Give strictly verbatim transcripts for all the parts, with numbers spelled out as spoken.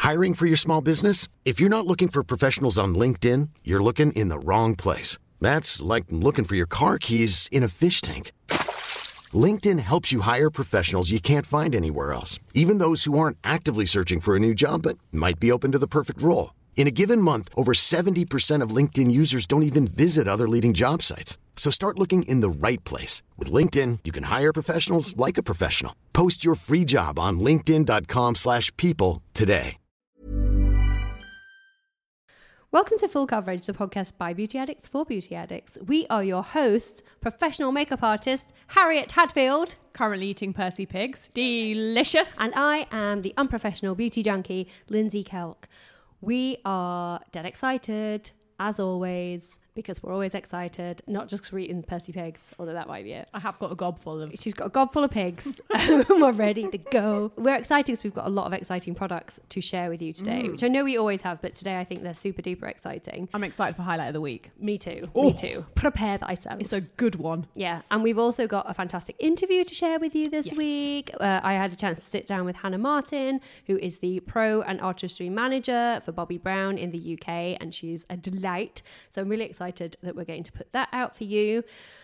Hiring for your small business? If you're not looking for professionals on LinkedIn, you're looking in the wrong place. That's like looking for your car keys in a fish tank. LinkedIn helps you hire professionals you can't find anywhere else, even those who aren't actively searching for a new job but might be open to the perfect role. In a given month, over seventy percent of LinkedIn users don't even visit other leading job sites. So start looking in the right place. With LinkedIn, you can hire professionals like a professional. Post your free job on linkedin.com slash people today. Welcome to Full Coverage, the podcast by Beauty Addicts for Beauty Addicts. We are your hosts, professional makeup artist Harriet Hadfield. Currently eating Percy Pigs. Delicious. And I am the unprofessional beauty junkie, Lindsay Kelk. We are dead excited, as always, because we're always excited, not just because we're eating Percy Pigs, although that might be it. I have got a gob full of... She's got a gob full of pigs. We're ready to go. We're excited because we've got a lot of exciting products to share with you today, mm. which I know we always have, but today I think they're super duper exciting. I'm excited for Highlight of the Week. Me too. Oh. Me too. Prepare thyself. It's a good one. Yeah. And we've also got a fantastic interview to share with you this yes. week. Uh, I had a chance to sit down with Hannah Martin, who is the pro and artistry manager for Bobbi Brown in the U K, and she's a delight. So I'm really excited that we're going to put that out for you.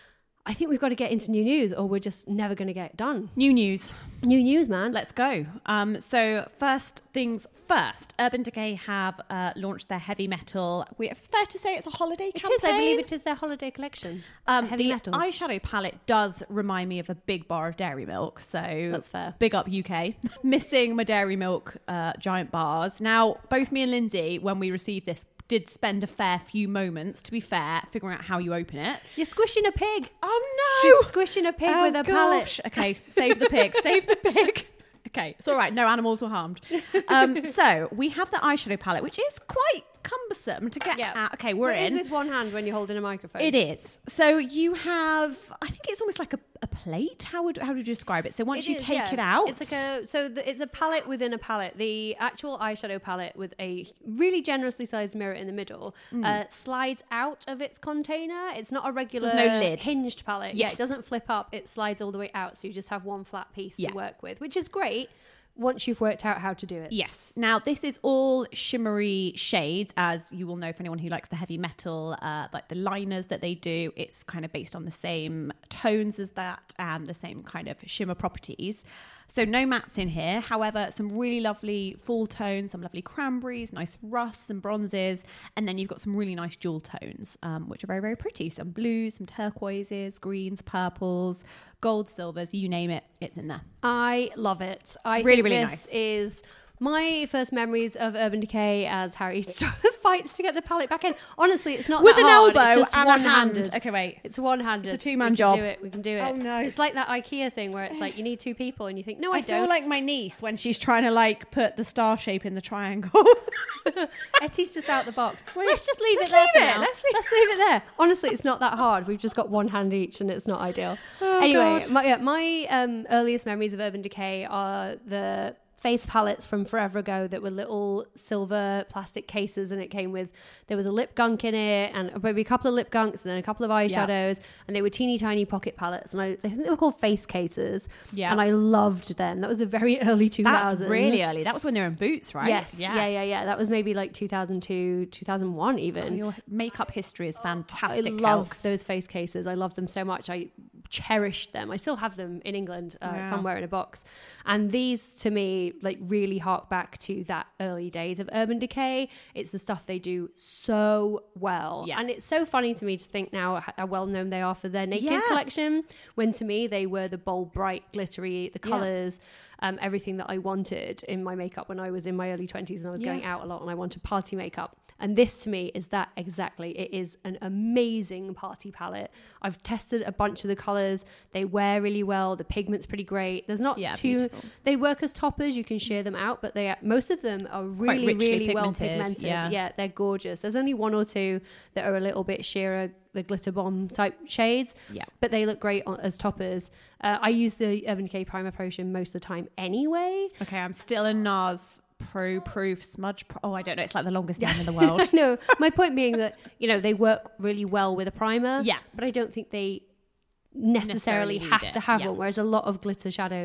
I think we've got to get into new news or we're just never going to get done. New news. New news, man. Let's go. Um, so first things first, Urban Decay have uh, launched their heavy metal. We're fair to say it's a holiday it campaign. It is, I believe it is their holiday collection. Um, heavy the metal. eyeshadow palette does remind me of a big bar of dairy milk. So that's fair. Big up U K. Missing my dairy milk uh, giant bars. Now, both me and Lindsay, when we received this, did spend a fair few moments, to be fair, figuring out how you open it. You're squishing a pig. Oh no! She's squishing a pig oh, with a gosh. palette. Okay, save the pig. Save the pig. Okay, it's all right. No animals were harmed. Um, so we have the eyeshadow palette, which is quite cumbersome to get yeah. out. Okay, we're well, it in. It is with one hand when you're holding a microphone. It is. So you have, I think it's almost like a, a plate. How would how would you describe it? So once it you is, take yeah. it out. It's like a, so the, it's a palette within a palette. The actual eyeshadow palette with a really generously sized mirror in the middle mm. uh, slides out of its container. It's not a regular so there's no lid. hinged palette. Yes. Yeah, it doesn't flip up. It slides all the way out. So you just have one flat piece yeah. to work with, which is great. Once you've worked out how to do it. Yes. Now, this is all shimmery shades, as you will know for anyone who likes the heavy metal, uh, like the liners that they do. It's kind of based on the same tones as that and the same kind of shimmer properties. So no mattes in here. However, some really lovely fall tones, some lovely cranberries, nice rusts and bronzes. And then you've got some really nice jewel tones, um, which are very, very pretty. Some blues, some turquoises, greens, purples, gold, silvers, you name it, it's in there. I love it. I really, think really this nice. is my first memories of Urban Decay as Harry fights to get the palette back in. Honestly, it's not with that an hard. elbow it's just and one-handed. a hand. Okay, wait. It's one-handed. It's a two-man we job. We can do it. We can do it. Oh no! It's like that IKEA thing where it's like you need two people, and you think, no, I, I don't. feel like my niece when she's trying to like put the star shape in the triangle. Etty's just out the box. Wait, let's just leave let's it there leave for it. now. Let's leave, let's leave it there. Honestly, it's not that hard. We've just got one hand each, and it's not ideal. Oh, anyway, God. my, yeah, my um, earliest memories of Urban Decay are the face palettes from forever ago that were little silver plastic cases, and it came with, there was a lip gunk in it and maybe a couple of lip gunks and then a couple of eyeshadows, yeah. and they were teeny tiny pocket palettes, and I, I think they were called face cases, yeah. and I loved them. That was the very early two thousands. That's really early. That was when they were in Boots, right? Yes, yeah, yeah, yeah. yeah. That was maybe like two thousand two, two thousand one even. Oh, your makeup history is fantastic. I love Kelk. those face cases. I love them so much. I cherished them. I still have them in England uh, yeah. somewhere in a box. And these to me like really hark back to that early days of Urban Decay. It's the stuff they do so well. Yeah. And it's so funny to me to think now how well known they are for their Naked yeah. collection, when to me they were the bold, bright, glittery, the colours, yeah. um, everything that I wanted in my makeup when I was in my early twenties and I was yeah. going out a lot and I wanted party makeup. And this to me is that exactly. It is an amazing party palette. I've tested a bunch of the colours. They wear really well. The pigment's pretty great. There's not yeah, too... beautiful. They work as toppers. You can sheer them out, but they are, most of them are really, really pigmented. well pigmented. Yeah. yeah, they're gorgeous. There's only one or two that are a little bit sheerer, the glitter bomb type shades, yeah, but they look great on, as toppers. Uh, I use the Urban Decay Primer Potion most of the time anyway. Okay, I'm still in NARS Pro Proof Smudge Pro- oh I don't know, it's like the longest name in the world. No, my point being that, you know, they work really well with a primer, yeah, but I don't think they necessarily, necessarily have it. to have yeah. one, whereas a lot of glitter shadows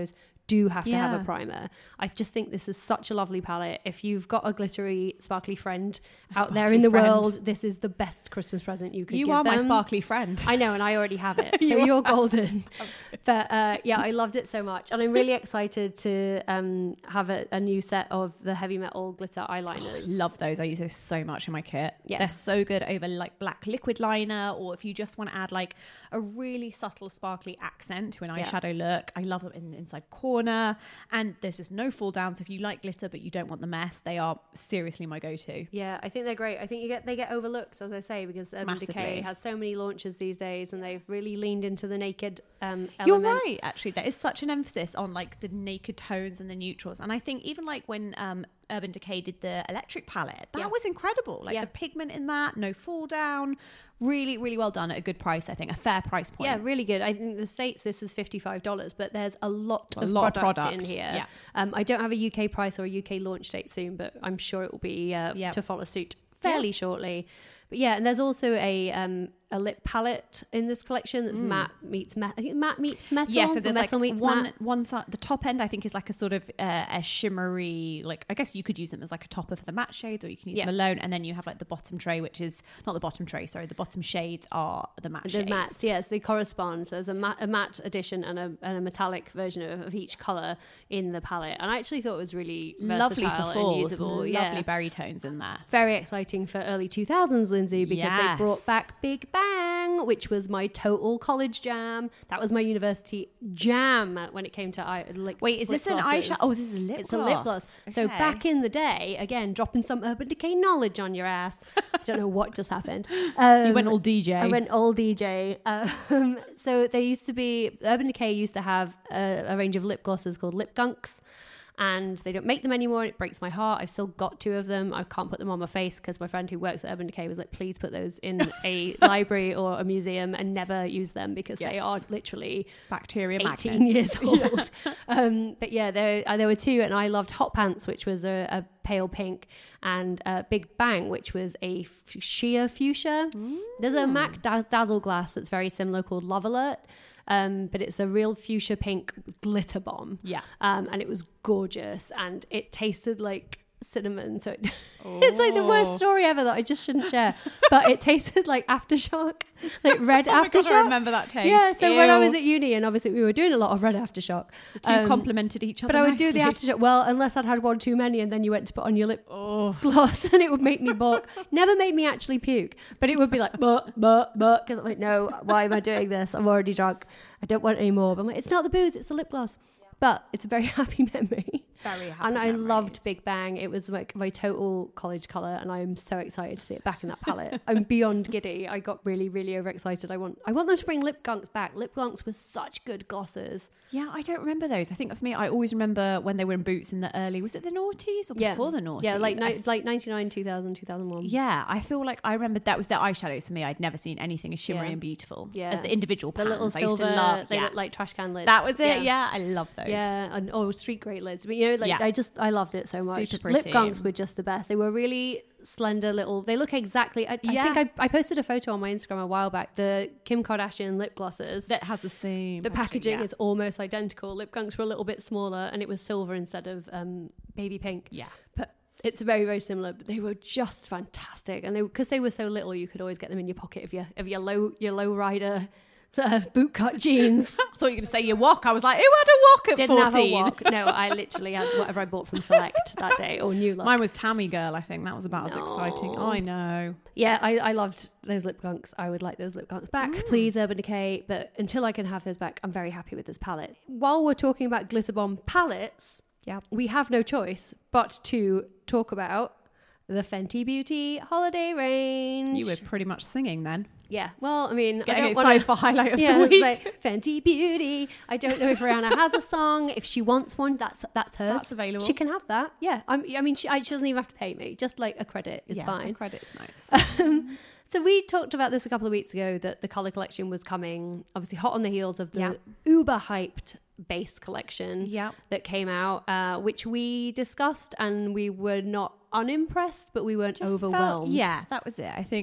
do have to have Yeah. a primer. I just think this is such a lovely palette. If you've got a glittery, sparkly friend out there sparkly in the friend. world, this is the best Christmas present you could You give are them. my sparkly friend. I know, and I already have it, so You you're are. golden. But uh, yeah, I loved it so much, and I'm really excited to um, have a, a new set of the heavy metal glitter eyeliners. Love those. I use those so much in my kit. Yeah. They're so good over like black liquid liner, or if you just want to add like a really subtle sparkly accent to an Yeah. eyeshadow look. I love them in the inside corner, and there's just no fall down. So if you like glitter but you don't want the mess, they are seriously my go-to. Yeah, I think they're great. I think you get they get overlooked, as I say, because Urban Massively. Decay has so many launches these days, and they've really leaned into the naked um, You're element. right, actually. There is such an emphasis on like the naked tones and the neutrals. And I think even like when um, Urban Decay did the electric palette, that Yeah. was incredible. Like Yeah. the pigment in that, no fall down. Really, really well done at a good price, I think. A fair price point. Yeah, really good. I think the States, this is fifty-five dollars, but there's a lot A of lot of product, product, in here. yeah. Um, I don't have a U K price or a U K launch date soon, but I'm sure it will be uh, Yeah. to follow suit fairly shortly. But yeah, and there's also a um, a lip palette in this collection that's matte meets metal. I think matte meets metal. Yeah, so or there's metal like meets one matte. one side. The top end, I think, is like a sort of uh, a shimmery. Like I guess you could use them as like a topper for the matte shades, or you can use Yeah. them alone. And then you have like the bottom tray, which is not the bottom tray. Sorry, the bottom shades are the matte The shades. mattes, yes, they correspond. So there's a matte, a matte edition and a, and a metallic version of, of each color in the palette. And I actually thought it was really Lovely versatile for and falls. usable. Lovely Yeah. berry tones in there. Very exciting for early two thousands, Lindsay, because Yes. they brought back Big Bang, which was my total college jam. That was my university jam when it came to eye. Lip, Wait, is lip this an glosses. eyeshadow? Oh, this is a lip It's gloss. a lip gloss. So Okay. back in the day, again, dropping some Urban Decay knowledge on your ass. I don't know what just happened. Um, You went all D J. I went all D J. Um, so there used to be, Urban Decay used to have a, a range of lip glosses called Lip Gunks. And they don't make them anymore. It breaks my heart. I've still got two of them. I can't put them on my face because my friend who works at Urban Decay was like, please put those in a library or a museum and never use them because they Yes. are literally Bacteria eighteen magnets. years old. um, but yeah, there, uh, there were two, and I loved Hot Pants, which was a, a pale pink, and uh, Big Bang, which was a f- sheer fuchsia. There's a MAC Daz- Dazzle glass that's very similar called Love Alert. Um, but it's a real fuchsia pink glitter bomb. Yeah. Um, and it was gorgeous, and it tasted like cinnamon. So it, it's like the worst Oh. story ever that I just shouldn't share. But it tasted like aftershock, like red Oh my God, aftershock. I remember that taste. Yeah. So when I Ew. was at uni, and obviously we were doing a lot of red aftershock. The two um, complemented each other. But I would do the nicely. aftershock. Well, unless I'd had one too many, and then you went to put on your lip Oh. gloss, and it would make me balk. Never made me actually puke, but it would be like but but but because I'm like, no, why am I doing this? I'm already drunk. I don't want any more. But I'm like, it's not the booze, it's the lip gloss. But it's a very happy memory. Very happy And I memories. loved Big Bang. It was like my total college colour, and I am so excited to see it back in that palette. I'm beyond giddy. I got really, really overexcited. I want I want them to bring Lip Gunks back. Lip Gunks were such good glosses. Yeah, I don't remember those. I think for me, I always remember when they were in Boots in the early. Was it the noughties or Yeah. before the noughties? Yeah, like I ni- like ninety-nine, two thousand, two thousand one. Yeah, I feel like I remember that was their eyeshadows for me. I'd never seen anything as shimmery Yeah. and beautiful Yeah. as the individual The pans. little I used silver, to love. they yeah. look like trash can lids. That was it. Yeah, I love those. Yeah, and oh, street great lids. But you know, like Yeah. I just I loved it so much. Super Lip pretty. Gunks were just the best. They were really slender little. They look exactly. I, Yeah. I think I, I posted a photo on my Instagram a while back. The Kim Kardashian lip glosses. That has the same. the packaging yeah. is almost identical. Lip Gunks were a little bit smaller, and it was silver instead of um, baby pink. Yeah. But it's very very similar. But they were just fantastic, and they because they were so little, you could always get them in your pocket of your of your low your low rider uh, bootcut jeans. I thought you were going to say your wok. I was like, who had a wok at Didn't fourteen? have a wok. No, I literally had whatever I bought from Select that day or New Look. Mine was Tammy Girl, I think. That was about No. as exciting. Oh, I know. Yeah, I, I loved those lip gunks. I would like those lip gunks back, please, Urban Decay. But until I can have those back, I'm very happy with this palette. While we're talking about Glitter Bomb palettes, Yeah. we have no choice but to talk about the Fenty Beauty holiday range. You were pretty much singing then. Yeah, well, I mean, Getting I don't excited want for highlight of yeah, the it's week. like Fenty Beauty. I don't know if Rihanna has a song. If she wants one, that's that's hers. That's available. She can have that. Yeah, I'm, I mean, she, I, she doesn't even have to pay me. Just like a credit is yeah, fine. the credit's nice. Um, so we talked about this a couple of weeks ago that the colour collection was coming, obviously hot on the heels of the Yeah. uber hyped base collection Yeah. that came out, uh, which we discussed, and we were not unimpressed, but we weren't Just felt- overwhelmed. yeah, that was it. I think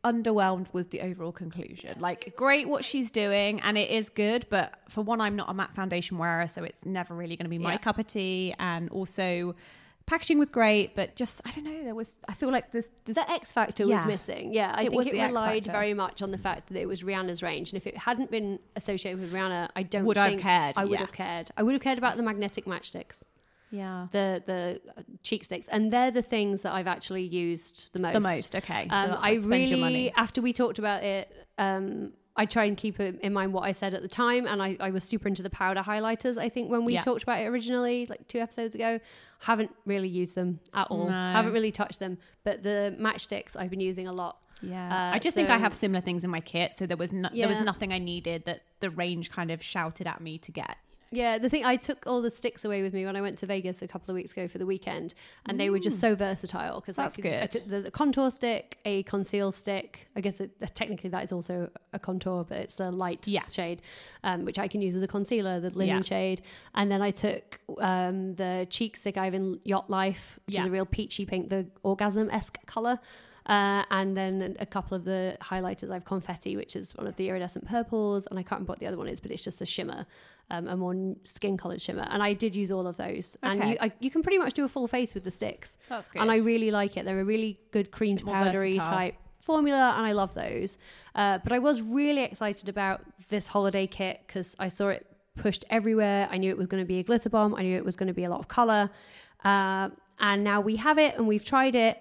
underwhelmed was the overall conclusion. Like, great what she's doing, and it is good, but for one, I'm not a matte foundation wearer, so it's never really going to be my Yeah. cup of tea. And also, packaging was great, but just, I don't know, there was, I feel like this... this The X factor Yeah. was missing. Yeah, I It think was it the X relied factor. very much on the fact that it was Rihanna's range. And if it hadn't been associated with Rihanna, I don't Would I have think cared? I would Yeah. have cared. I would have cared about the magnetic matchsticks, yeah. the the uh, cheek sticks. And they're the things that I've actually used the most. The most, okay. So Um, that's I like spend your really, money. after we talked about it, um, I try and keep it in mind what I said at the time. And I, I was super into the powder highlighters, I think, when we Yeah. talked about it originally, like two episodes ago. Haven't really used them at all. No. Haven't really touched them. But the matchsticks I've been using a lot. Yeah, Uh, I just think I so- have similar things in my kit, so there was no, there was Yeah. nothing I needed that the range kind of shouted at me to get. Yeah, the thing, I took all the sticks away with me when I went to Vegas a couple of weeks ago for the weekend, and they were just so versatile because That's I, good. I took, there's a contour stick, a conceal stick. I guess it, technically that is also a contour, but it's the light Yeah. shade, um, which I can use as a concealer, the linen Yeah. shade. And then I took um, the cheek stick I have in Yacht Life, which Yeah. is a real peachy pink, the orgasm-esque color. Uh, and then a couple of the highlighters. I have Confetti, which is one of the iridescent purples, and I can't remember what the other one is, but it's just a shimmer, um, a more skin-coloured shimmer. And I did use all of those. And Okay. you, I, you can pretty much do a full face with the sticks. That's good. And I really like it. They're a really good cream to More powdery versatile. type formula, and I love those. Uh, but I was really excited about this holiday kit because I saw it pushed everywhere. I knew it was going to be a glitter bomb. I knew it was going to be a lot of colour. Uh, and now we have it, and we've tried it.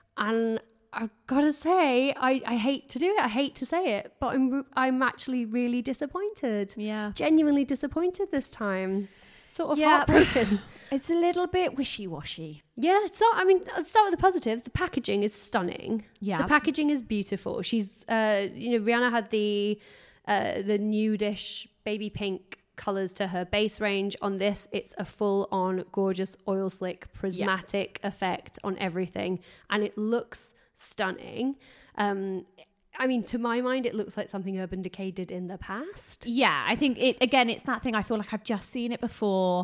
And I've got to say, I, I hate to do it. I hate to say it, but I'm I'm actually really disappointed. Yeah. Genuinely disappointed this time. Sort of Yeah. heartbroken. It's a little bit wishy-washy. Yeah, it's not. I mean, let's start with the positives. The packaging is stunning. Yeah. The packaging is beautiful. She's, uh, you know, Rihanna had the uh, the nudish baby pink colors to her base range. On this, it's a full-on gorgeous oil slick prismatic effect on everything, and it looks stunning. Um, I mean, to my mind, it looks like something Urban Decay did in the past. Yeah, I think it again. It's that thing. I feel like I've just seen it before,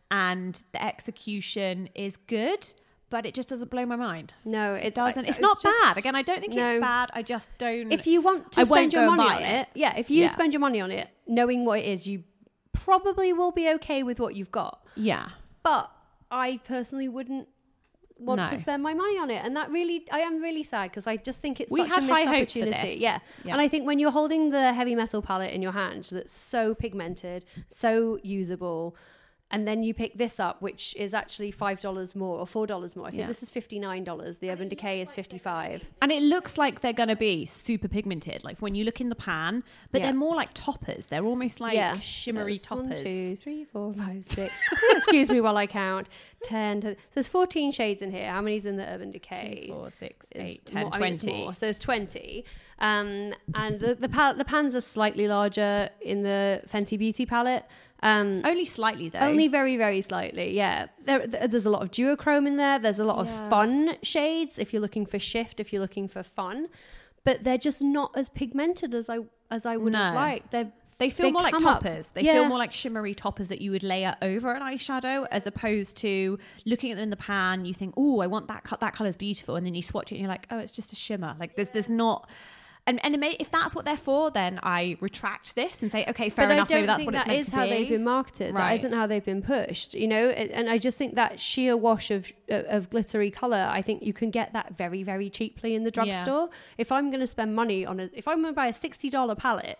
and the execution is good, but it just doesn't blow my mind. No, It it's doesn't. I- It's, not just- bad. Again, I don't think no. it's bad. I just don't. If you want to I spend won't your go and money buy on it. it, yeah, if you Yeah. spend your money on it, knowing what it is, you probably will be okay with what you've got. yeah, But I personally wouldn't want No. to spend my money on it, and that really, I am really sad because I just think it's We such had a missed high hopes for opportunity. this. Yeah. Yeah. And I think when you're holding the heavy metal palette in your hand, that's so pigmented, so usable. And then you pick this up, which is actually five dollars more or four dollars more. I think Yeah. this is fifty-nine dollars. The Urban Decay is fifty-five dollars. and it looks like they're going to be super pigmented. Like when you look in the pan, but Yeah. they're more like toppers. They're almost like shimmery There's toppers. One, two, three, four, five, six. Excuse me while I count. Ten. ten. So there's fourteen shades in here. How many's in the Urban Decay? Two, four, six, Is eight, ten, more- I mean, it's twenty. more. So it's twenty. Um, and the the, pal- the pans are slightly larger in the Fenty Beauty palette. Um, Only slightly though. Only very, very slightly, yeah. There, there- there's a lot of duochrome in there. There's a lot Yeah. of fun shades if you're looking for shift, if you're looking for fun. But they're just not as pigmented as I as I would have No. liked. They're, They feel they more like come up- toppers. They yeah. feel more like shimmery toppers that you would layer over an eyeshadow, as opposed to looking at them in the pan. You think, "Oh, I want that. Co- that color's beautiful," and then you swatch it and you're like, "Oh, it's just a shimmer." Like there's there's not. And, and it may, if that's what they're for, then I retract this and say, okay, fair but enough. I don't Maybe that's think what it's that meant is to how be. they've been marketed. That Right. isn't how they've been pushed, you know. It- And I just think that sheer wash of of glittery color, I think you can get that very, very cheaply in the drugstore. If I'm going to spend money on a, if I'm going to buy a sixty dollar palette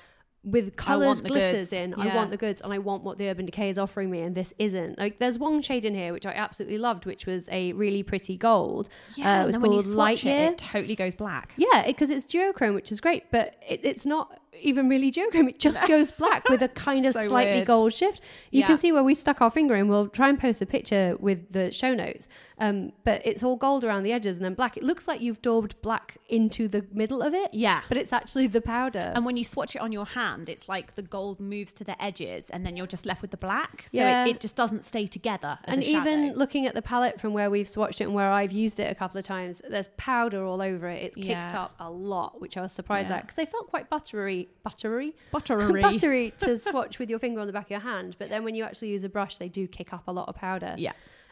with colours, the glitters goods. in, I Yeah. want the goods, and I want what the Urban Decay is offering me, and this isn't. Like, there's one shade in here which I absolutely loved, which was a really pretty gold. Yeah, uh, it and was then when you called swatch it, Lightyear. it totally goes black. Yeah, because it's duochrome, which is great, but it, it's not even really duochrome. It just goes black with a kind of So slightly weird. gold shift. You Yeah. can see where we've stuck our finger in. We'll try and post a picture with the show notes. Um, but it's all gold around the edges and then black. It looks like you've daubed black into the middle of it. Yeah. But it's actually the powder. And when you swatch it on your hand, it's like the gold moves to the edges and then you're just left with the black. So Yeah. it, it just doesn't stay together as and a shadow. even looking at the palette from where we've swatched it and where I've used it a couple of times, there's powder all over it. It's kicked Yeah. up a lot, which I was surprised Yeah. at because they felt quite buttery, buttery, Buttery. buttery to swatch with your finger on the back of your hand. But then when you actually use a brush, they do kick up a lot of powder. Yeah.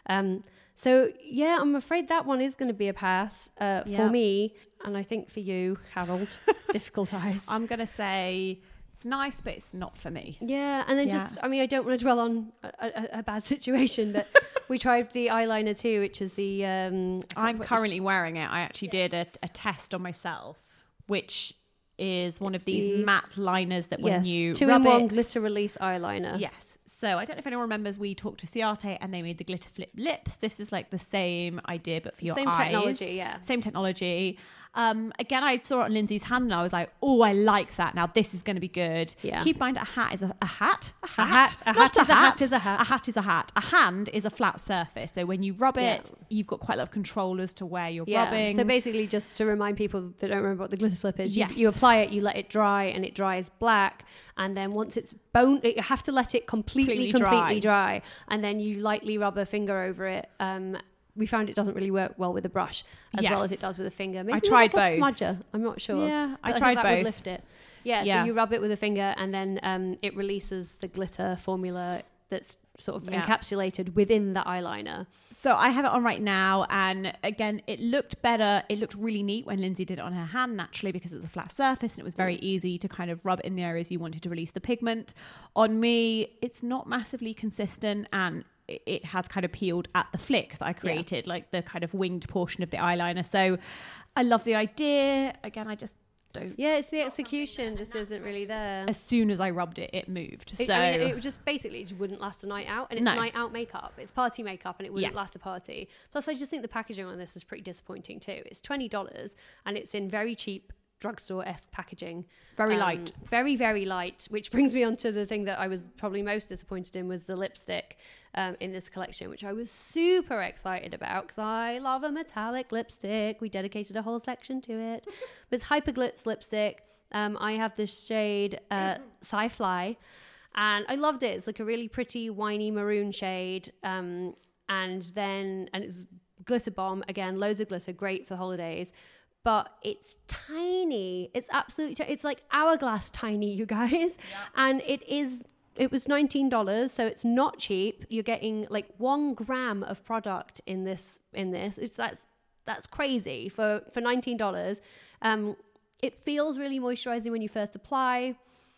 Um, so yeah, I'm afraid that one is going to be a pass uh, for Yep. me. And I think for you, Harold, difficult eyes. I'm going to say it's nice, but it's not for me. Yeah, and then Yeah. just, I mean, I don't want to dwell on a, a, a bad situation, but we tried the eyeliner too, which is the... Um, I'm what- currently wearing it. I actually did a, a test on myself, which is one of these the- matte liners that when yes, you two rub in one it, glitter release eyeliner. Yes. So I don't know if anyone remembers, we talked to Ciate and they made the glitter flip lips. This is like the same idea, but for your Same eyes. technology, yeah. Same technology. Um, again, I saw it on Lindsay's hand and I was like, oh, I like that. Now this is going to be good. Yeah. Keep in mind, a hat is a, a hat. A hat. hat- a Not hat is a hat is a hat. A hat is a hat. A hand is a flat surface. So when you rub Yeah. it, you've got quite a lot of control as to where you're Yeah. rubbing. So basically, just to remind people that don't remember what the glitter flip is, you, Yes. you apply it, you let it dry, and it dries black. And then once it's bone, you have to let it completely, Completely completely dry. dry. And then you lightly rub a finger over it. Um, we found it doesn't really work well with a brush as well as Yes. it does with a finger. Maybe I tried like a both. smudger. I'm not sure. Yeah, I But tried think that would both. lift it. Yeah, Yeah. So you rub it with a finger, and then um, it releases the glitter formula that's sort of Yeah. encapsulated within the eyeliner. So I have it on right now, and again, it looked better. It looked really neat when Lindsay did it on her hand, naturally, because it was a flat surface and it was very easy to kind of rub in the areas you wanted to release the pigment. On me, it's not massively consistent, and it- it has kind of peeled at the flick that I created, like the kind of winged portion of the eyeliner. So I love the idea. Again, I just don't. Yeah, it's the execution just isn't really there. As soon as I rubbed it, it moved. It, So I mean, it just basically just wouldn't last a night out, and it's No. night out makeup. It's party makeup, and it wouldn't Yeah. last a party. Plus, I just think the packaging on this is pretty disappointing too. It's twenty dollars, and it's in very cheap drugstore-esque packaging. Very Um, light. Very, very light, which brings me on to the thing that I was probably most disappointed in was the lipstick um, in this collection, which I was super excited about because I love a metallic lipstick. We dedicated a whole section to it. But it's Hyperglitz lipstick. Um, I have this shade uh, Sci-Fly, and I loved it. It's like a really pretty winey maroon shade, um, and then and it's glitter bomb again, loads of glitter, great for holidays. But it's tiny. It's absolutely t- it's like hourglass tiny, you guys. And it is it was nineteen dollars, so it's not cheap. You're getting like one gram of product in this in this. It's that's that's crazy for for nineteen dollars. Um, it feels really moisturizing when you first apply.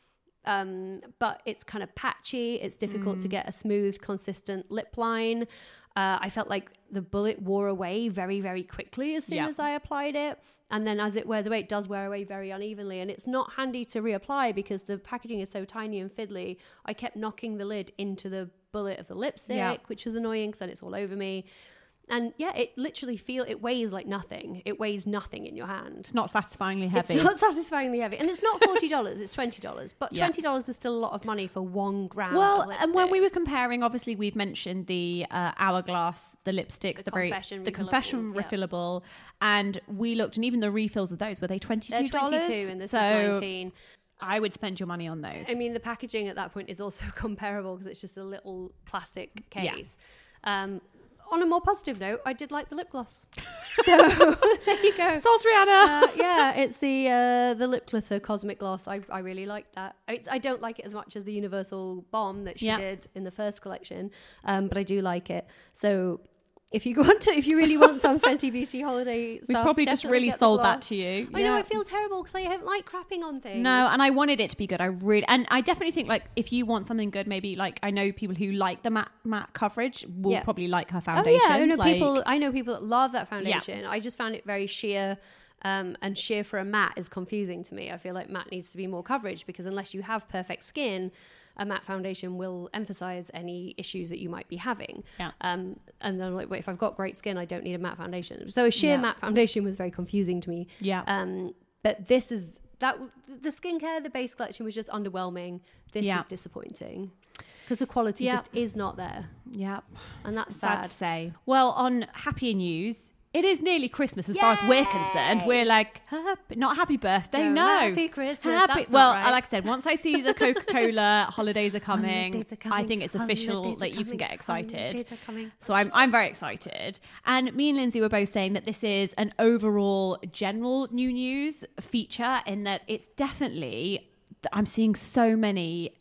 Um, but it's kind of patchy. It's difficult to get a smooth, consistent lip line. Uh, I felt like the bullet wore away very, very quickly as soon Yeah. as I applied it. And then as it wears away, it does wear away very unevenly. And it's not handy to reapply because the packaging is so tiny and fiddly. I kept knocking the lid into the bullet of the lipstick, Yeah. which was annoying because then it's all over me. And yeah, it literally feel it weighs like nothing. It weighs nothing in your hand. it's not satisfyingly heavy. It's not satisfyingly heavy. And it's not forty dollars, it's twenty dollars. But Yeah. twenty dollars is still a lot of money for one gram Well, of and when we lipstick. were comparing, obviously we've mentioned the uh, hourglass, the lipsticks, The the, very confession the refillable, confession yeah. refillable, and we looked, and even the refills of those were they twenty They're two dollars? twenty-two and this so is nineteen. I would spend your money on those. I mean, the packaging at that point is also comparable because it's just a little plastic Yeah. case. Um, on a more positive note, I did like the lip gloss. So there you go. Sauce Rihanna. Uh, yeah, it's the uh, the lip glitter cosmic gloss. I, I really like that. I, I don't like it as much as the Universal Bomb that she Yeah. did in the first collection, um, but I do like it. So if you want to, if you really want some Fenty Beauty holiday we stuff, probably just definitely really get the sold that gloss. to you. I know. Yeah. I feel terrible because I don't like crapping on things. No, and I wanted it to be good. I really, and I definitely think like if you want something good, maybe like I know people who like the matte matte coverage will Yeah. probably like her Oh foundation. yeah, I know like, people. I know people that love that foundation. I just found it very sheer, um, and sheer for a matte is confusing to me. I feel like matte needs to be more coverage because unless you have perfect skin, a matte foundation will emphasize any issues that you might be having. Yeah. Um, and then I'm like, wait, if I've got great skin, I don't need a matte foundation. So a sheer Yeah. matte foundation was very confusing to me. Yeah. Um, but this is that the skincare, the base collection was just underwhelming. This Yeah. is disappointing because the quality Yeah. just is not there, yeah. and that's Sad sad. to say. Well, on happier news, it is nearly Christmas as far as we're concerned. Yay! We're like, happy, not happy birthday, No, no. happy Christmas, Happy, that's not well, right. like I said, once I see the Coca-Cola holidays are coming, Holidays are I coming, think it's official holidays are that you can coming, get excited. holidays are coming. So I'm I'm very excited. And me and Lindsay were both saying that this is an overall general new news feature in that it's definitely, I'm seeing so many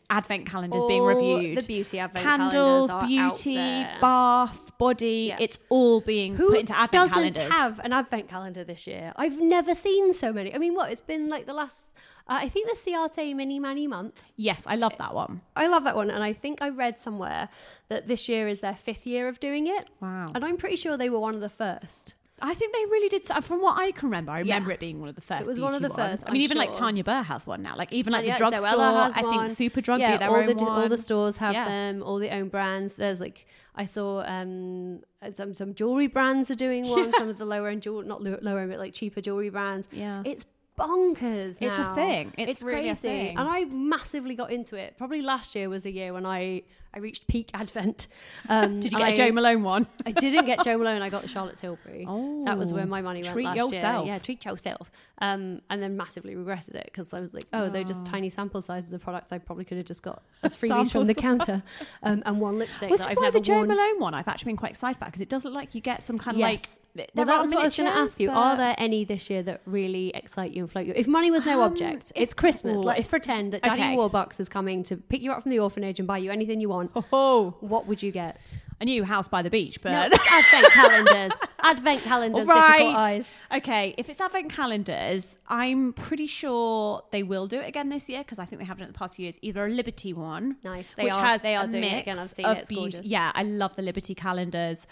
advent calendars All being reviewed. the beauty advent Candles, calendars are beauty, out there. bath, body. Yeah. It's all being Who put into advent doesn't calendars. have an advent calendar this year? I've never seen so many. I mean, what? It's been like the last... Uh, I think the C R T Mini Mani month. Yes, I love that one. I love that one. And I think I read somewhere that this year is their fifth year of doing it. Wow. And I'm pretty sure they were one of the first. I think they really did. From what I can remember, I remember Yeah. it being one of the first. It was one of the beauty ones. first, I mean, I'm even like sure. Tanya Burr has one now. Like even like Tanya- the drugstore. Zoella has I one. think Superdrug yeah, do their all own the, one. all the stores have Yeah. them, all the own brands. There's like, I saw um, some some jewelry brands are doing one. Yeah. Some of the lower end jewelry, not lo- lower end, but like cheaper jewelry brands. Yeah. It's bonkers now. It's a thing. It's really a crazy. thing. And I massively got into it. Probably last year was the year when I, I reached peak Advent. Um, Did you and get a I- Joe Malone one? I didn't get Joe Malone. I got the Charlotte Tilbury. Oh, that was where my money went treat last yourself. year. Yeah, treat yourself. Um, and then massively regretted it because I was like, oh, they're just tiny sample sizes of products I probably could have just got as freebies from the Samples. counter um, and one lipstick Well, that this is I've why never the Joe worn. Malone one I've actually been quite excited about because it does look like you get some kind of Yes. like. Well, there that are was what I was going to miniatures, ask you. but- Are there any this year that really excite you and float you? If money was no Um, object, if- it's Christmas. Ooh, Let's if- pretend that Daddy okay. Warbucks is coming to pick you up from the orphanage and buy you anything you want. Oh, What would you get? a new house by the beach, but No, advent calendars. Advent calendars. Difficult eyes. Okay, if it's advent calendars, I'm pretty sure they will do it again this year because I think they have done it the past few years. Either a Liberty one, Nice. They which are. has they are a doing it mix again. I've seen of it. It's beauty- gorgeous. Yeah, I love the Liberty calendars.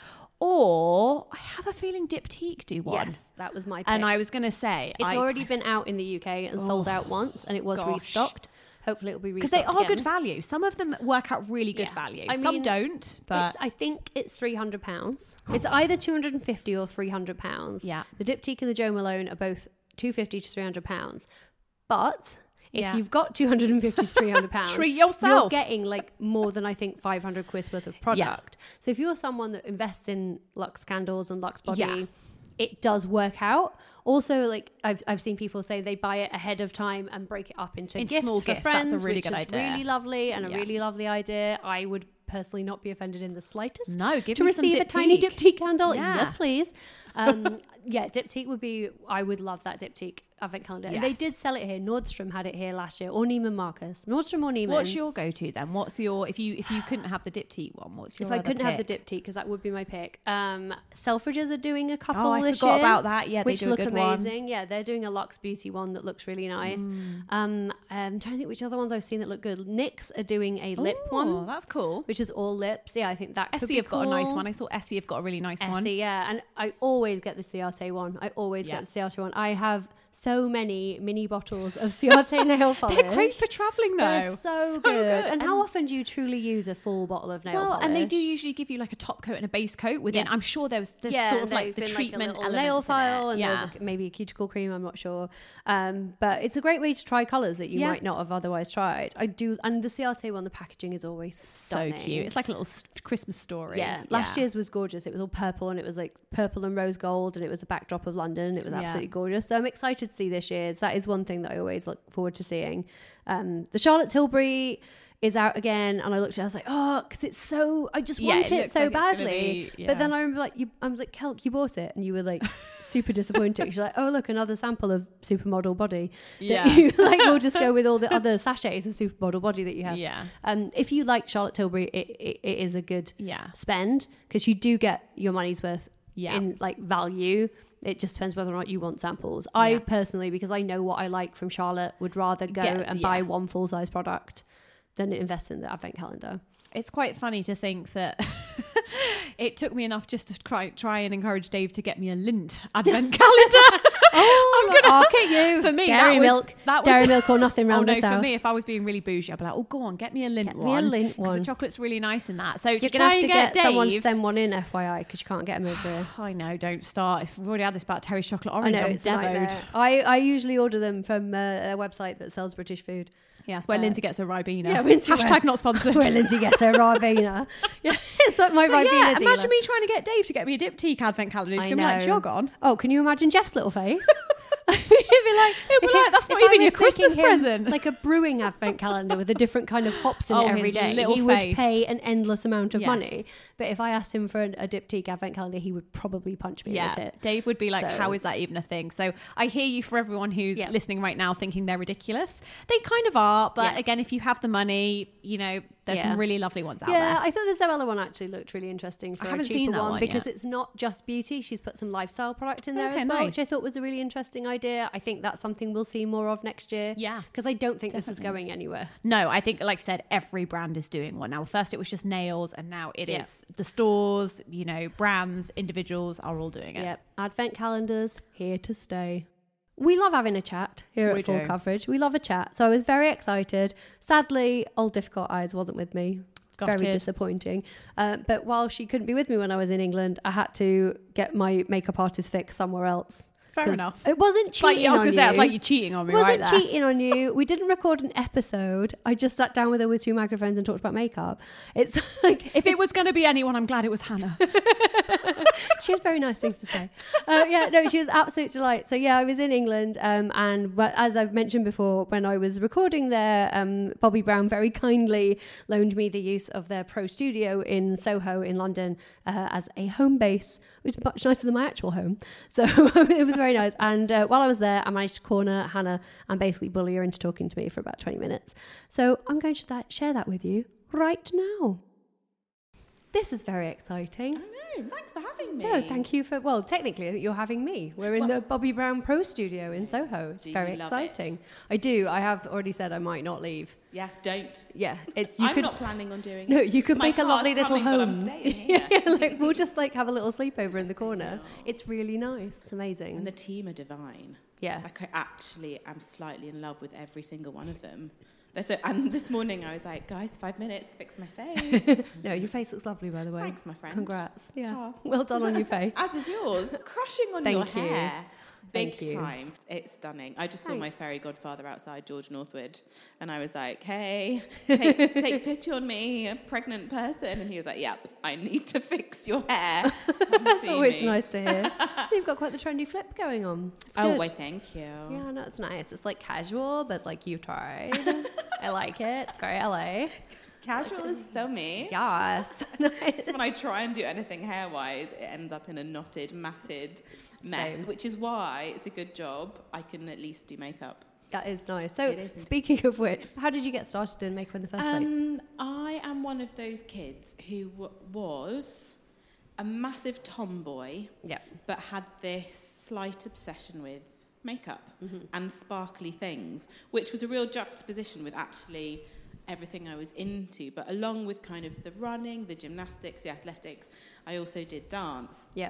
Or I have a feeling Diptyque do one. Yes, that was my pick. And I was going to say, It's I, already been out in the U K and sold out once, and it was gosh. restocked. Hopefully, it'll be because restocked they are again. good value. Some of them work out really good Yeah. value. I Some mean, don't, but It's, I think it's three hundred pounds. It's either two hundred and fifty or three hundred pounds. Yeah. The Diptyque and the Joe Malone are both two fifty to three hundred pounds. But if Yeah. you've got two hundred and fifty to three hundred pounds, Treat you're yourself. getting like more than I think five hundred quid's worth of product. So if you're someone that invests in Lux candles and Lux body, Yeah. it does work out. Also, like I've I've seen people say they buy it ahead of time and break it up into, Into gifts small for gifts. That's a friends, really which good is idea. really lovely and a Yeah. really lovely idea. I would personally not be offended in the slightest. No, give to me some receive a tiny Diptyque. Diptyque candle. Yeah. Yes, please. Um, yeah, Diptyque would be. I would love that Diptyque advent calendar. And they Yes. did sell it here. Nordstrom had it here last year, or Neiman Marcus. Nordstrom or Neiman. what's your go-to then? What's your if you if you couldn't have the Diptyque one? What's your if I other couldn't have the pick? Diptyque, because that would be my pick. Um, Selfridges are doing a couple Oh, I this forgot year, about that. Yeah, they which do a look good one. amazing. Yeah, they're doing a Lux Beauty one that looks really nice. Mm. Um, I'm trying to think which other ones I've seen that look good. NYX are doing a lip Oh, one, that's cool. which is all lips. Yeah, I think that could Essie be have got a nice cool. one. I saw Essie have got a really nice one. Essie, yeah, and I always get the C R T one. I always Yeah. get the C R T one. I have so many mini bottles of C R T nail polish. They're great for travelling though. They're so, good. And, how often do you truly use a full bottle of nail well, polish? and they do usually give you like a top coat and a base coat within. Yeah. I'm sure there's there's yeah, sort of and like the they've been treatment like a little elements nail in file, it. and yeah. there's like maybe a cuticle cream. I'm not sure, um, but it's a great way to try colours that you Yeah. might not have otherwise tried. I do, and the C R T one, the packaging is always so stunning. cute. It's like a little s- Christmas story. Yeah, last year's was gorgeous. It was all purple and it was like purple and rose gold and it was a backdrop of London. It was Yeah. absolutely gorgeous. So I'm excited to see this year's. That is one thing that I always look forward to seeing. Um, the Charlotte Tilbury is out again, and I looked at it, I was like, oh, because it's so, I just Yeah, want it it, looks so like it's gonna badly. be- But then yeah. I remember like, you, I was like, Kelk, you bought it, and you were like super disappointed. She's like, oh, look, another sample of supermodel body. That Yeah. you, like, we'll just go with all the other sachets of supermodel body that you have. Yeah. Um, if you like Charlotte Tilbury, it, it, it is a good Yeah. spend because you do get your money's worth Yeah. in like value. It just depends whether or not you want samples. I Yeah. personally, because I know what I like from Charlotte, would rather go Get- and yeah. buy one full size product than invest in the advent calendar. It's quite funny to think that it took me enough just to try try and encourage Dave to get me a Lindt advent calendar. Oh, I'm gonna- I'll get you. For me, dairy that was- milk, that dairy was- milk or nothing Oh round no, this for house. me, if I was being really bougie, I'd be like, oh, go on, get me a Lindt Get me a one. Lindt 'cause one. The chocolate's really nice in that. So You're to gonna try have to and get, get someone to Dave, send one in, F Y I, because you can't get them over here. I know, don't start. If we've already had this about Terry's chocolate I orange, know I'm it's a devoed. nightmare. I, I usually order them from uh, a website that sells British food. Yeah, that's where Uh, Lindsay gets her Ribena. yeah, Lindsay Hashtag where- not sponsored. Where Lindsay gets her Ribena. Yeah, it's like my But Ribena yeah, dealer. imagine me trying to get Dave to get me a Diptyque advent calendar. He's I going to be like, know. you're gone. Oh, can you imagine Jeff's little face? I mean, It'd be like, It'd be if like, it- that's if not I even your was making Christmas him present. like a brewing advent calendar with a different kind of hops in Oh, it every his day, little he would face. pay an endless amount of Yes. money. But if I asked him for a, a diptyque advent calendar, he would probably punch me Yeah, in the tit. Dave would be like, So- how is that even a thing? So I hear you for everyone who's Yeah. listening right now thinking they're ridiculous. They kind of are, but Yeah. again, if you have the money, you know, there's Yeah. some really lovely ones out Yeah, there. I thought the Zoella one actually looked really interesting for I a haven't cheaper seen that one, one because yet. it's not just beauty. She's put some lifestyle product in there Okay, as well, nice. which I thought was a really interesting idea. I think that's something we'll see more of next year. Yeah, because I don't think this is definitely. going anywhere. No, I think, like I said, every brand is doing one now. First, it was just nails, and now it Yeah. is the stores, you know, brands, individuals are all doing it. Yep, advent calendars here to stay. We love having a chat here at We Full do. Coverage. We love a chat. So I was very excited. Sadly, old Difficult Eyes wasn't with me. Very Gutted. disappointing. Uh, but while she couldn't be with me when I was in England, I had to get my makeup artist fix somewhere else. Fair 'Cause enough. It wasn't It's like, cheating I was on going to say, it's you. like you're cheating on me It wasn't right there. cheating on you. We didn't record an episode. I just sat down with her with two microphones and talked about makeup. It's like If it was going to be anyone, I'm glad it was Hannah. she had very nice things to say. Uh, yeah, no, she was absolute delight. So yeah, I was in England, um, and wh- as I've mentioned before, when I was recording there, um, Bobbi Brown very kindly loaned me the use of their Pro Studio in Soho in London uh, as a home base, which is much nicer than my actual home. So it was very nice. And uh, while I was there, I managed to corner Hannah and basically bully her into talking to me for about twenty minutes. So I'm going to that, share that with you right now. This is very exciting. I know. Thanks for having me. No, thank you for, well, technically you're having me. We're in Well- the Bobbi Brown Pro Studio in Soho. It's Do you very love exciting. it? I do. I have already said I might not leave. Yeah, don't. Yeah, it's you I'm could not planning on doing no, it. you could My make a car's lovely little coming, but I'm home. staying here. yeah, like we'll just like have a little sleepover in the corner. It's really nice. It's amazing. And the team are divine. yeah. Like I actually am slightly in love with every single one of them. They're so, and this morning I was like, guys, five minutes, fix my face. No, your face looks lovely, by the way. Thanks, my friend. Congrats. Yeah. Ta. Well done on your face. As is yours. Crushing on Thank your you. hair. Big Thank you. time. It's stunning. I just saw my Thanks. fairy godfather outside, George Northwood, and I was like, hey, take, take pity on me, a pregnant person. And he was like, yep, I need to fix your hair. Come That's see always me. nice to hear. You've got quite the trendy flip going on. It's Oh, good. why, thank you. Yeah, no, it's nice. It's like casual, but like you tried. I like it. It's very L A. Casual is so me. Yes. Nice. Just when I try and do anything hair-wise, it ends up in a knotted, matted mess, Same. which is why it's a good job I can at least do makeup. That is nice. So, It is indeed. speaking of which, how did you get started in makeup in the first place? Um, I am one of those kids who w- was a massive tomboy, Yeah. but had this slight obsession with makeup Mm-hmm. and sparkly things, which was a real juxtaposition with actually everything I was into. But along with kind of the running, the gymnastics, the athletics, I also did dance. Yeah.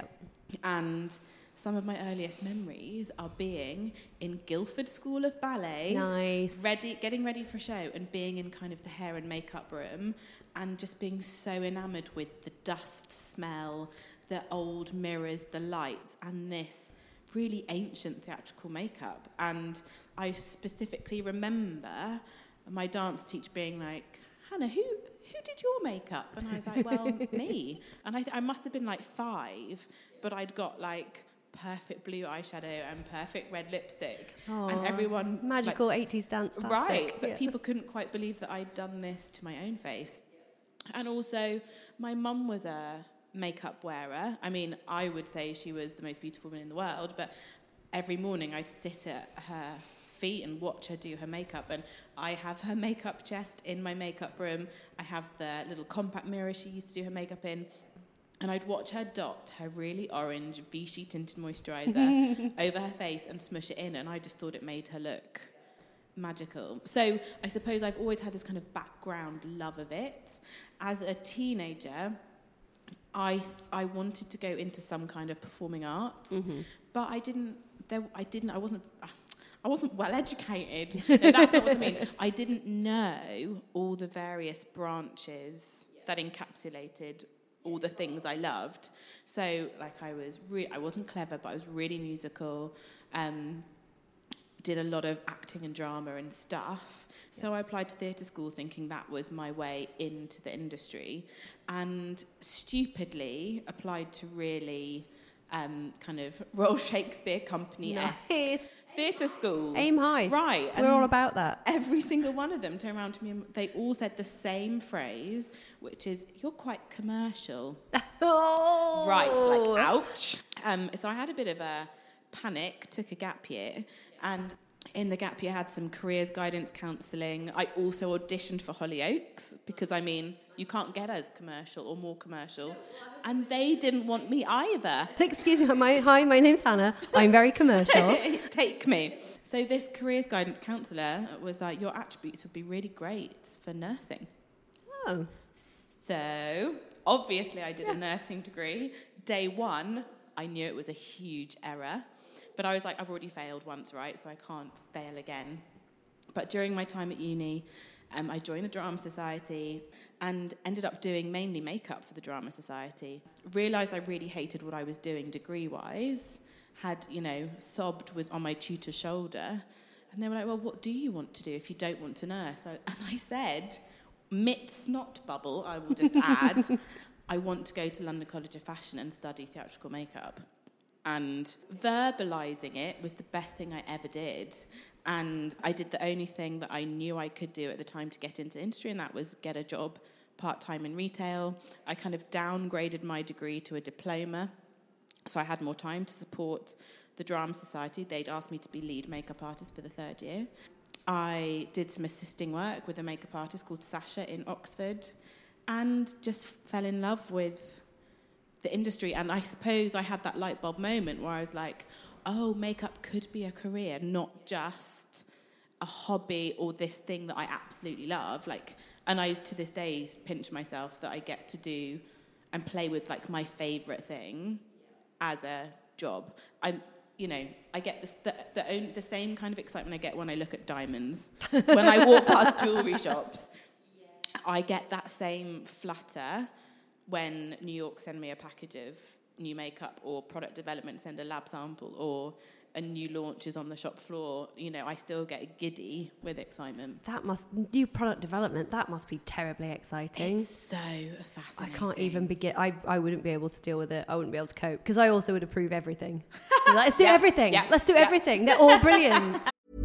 And some of my earliest memories are being in Guildford School of Ballet, Nice. ready, getting ready for a show, and being in kind of the hair and makeup room, and just being so enamoured with the dust smell, the old mirrors, the lights, and this really ancient theatrical makeup. And I specifically remember my dance teacher being like, Hannah, who who did your makeup? And I was like, well, me. And I, th- I must have been like five, but I'd got like perfect blue eyeshadow and perfect red lipstick. Aw, and everyone... Magical eighties dance. Like, right, but people couldn't quite believe that I'd done this to my own face. And also, my mum was a makeup wearer. I mean, I would say she was the most beautiful woman in the world, but every morning I'd sit at her feet and watch her do her makeup, and I have her makeup chest in my makeup room. I have the little compact mirror she used to do her makeup in, and I'd watch her dot her really orange Vichy tinted moisturiser over her face and smush it in, and I just thought it made her look magical. So I suppose I've always had this kind of background love of it. As a teenager, I I wanted to go into some kind of performing arts, Mm-hmm. but I didn't. There, I didn't. I wasn't. I wasn't well educated. No, that's not what I mean. I didn't know all the various branches that encapsulated all the things I loved. So, like, I was re- I wasn't clever, but I was really musical. Um, did a lot of acting and drama and stuff. So I applied to theatre school thinking that was my way into the industry, and stupidly applied to really um, kind of Royal Shakespeare Company-esque Nice. theatre schools. Aim high. Right. We're all about that. Every single one of them turned around to me and they all said the same phrase, which is, you're quite commercial. Oh. Right, like, ouch. Um, so I had a bit of a panic, took a gap year, and in the gap year I had some careers guidance counselling. I also auditioned for Hollyoaks because, I mean, you can't get as commercial or more commercial. And they didn't want me either. Excuse me, my, hi, my name's Hannah. I'm very commercial. Take me. So this careers guidance counsellor was like, your attributes would be really great for nursing. Oh. So, obviously I did yeah. a nursing degree. Day one, I knew it was a huge error. But I was like, I've already failed once, right? So I can't fail again. But during my time at uni, um, I joined the Drama Society and ended up doing mainly makeup for the Drama Society. Realised I really hated what I was doing degree-wise. Had, you know, sobbed with on my tutor's shoulder. And they were like, well, what do you want to do if you don't want to nurse? And I said, mit snot bubble, I will just add, I want to go to London College of Fashion and study theatrical makeup. And verbalising it was the best thing I ever did. And I did the only thing that I knew I could do at the time to get into the industry, and that was get a job part-time in retail. I kind of downgraded my degree to a diploma, so I had more time to support the Drama Society. They'd asked me to be lead makeup artist for the third year. I did some assisting work with a makeup artist called Sasha in Oxford, and just fell in love with the industry. And I suppose I had that light bulb moment where I was like, oh, makeup could be a career, not just a hobby or this thing that I absolutely love. Like, and I, to this day, pinch myself that I get to do and play with, like, my favourite thing as a job. I'm, you know, I get this, the, the, own, the same kind of excitement I get when I look at diamonds. When I walk past jewellery shops, I get that same flutter when New York send me a package of new makeup, or product development send a lab sample, or a new launch is on the shop floor. You know, I still get giddy with excitement. That must, new product development, that must be terribly exciting. It's so fascinating. I can't even begin, I, I wouldn't be able to deal with it. I wouldn't be able to cope, because I also would approve everything. Like, let's do yeah, everything. Yeah, let's do yeah. everything. They're all brilliant.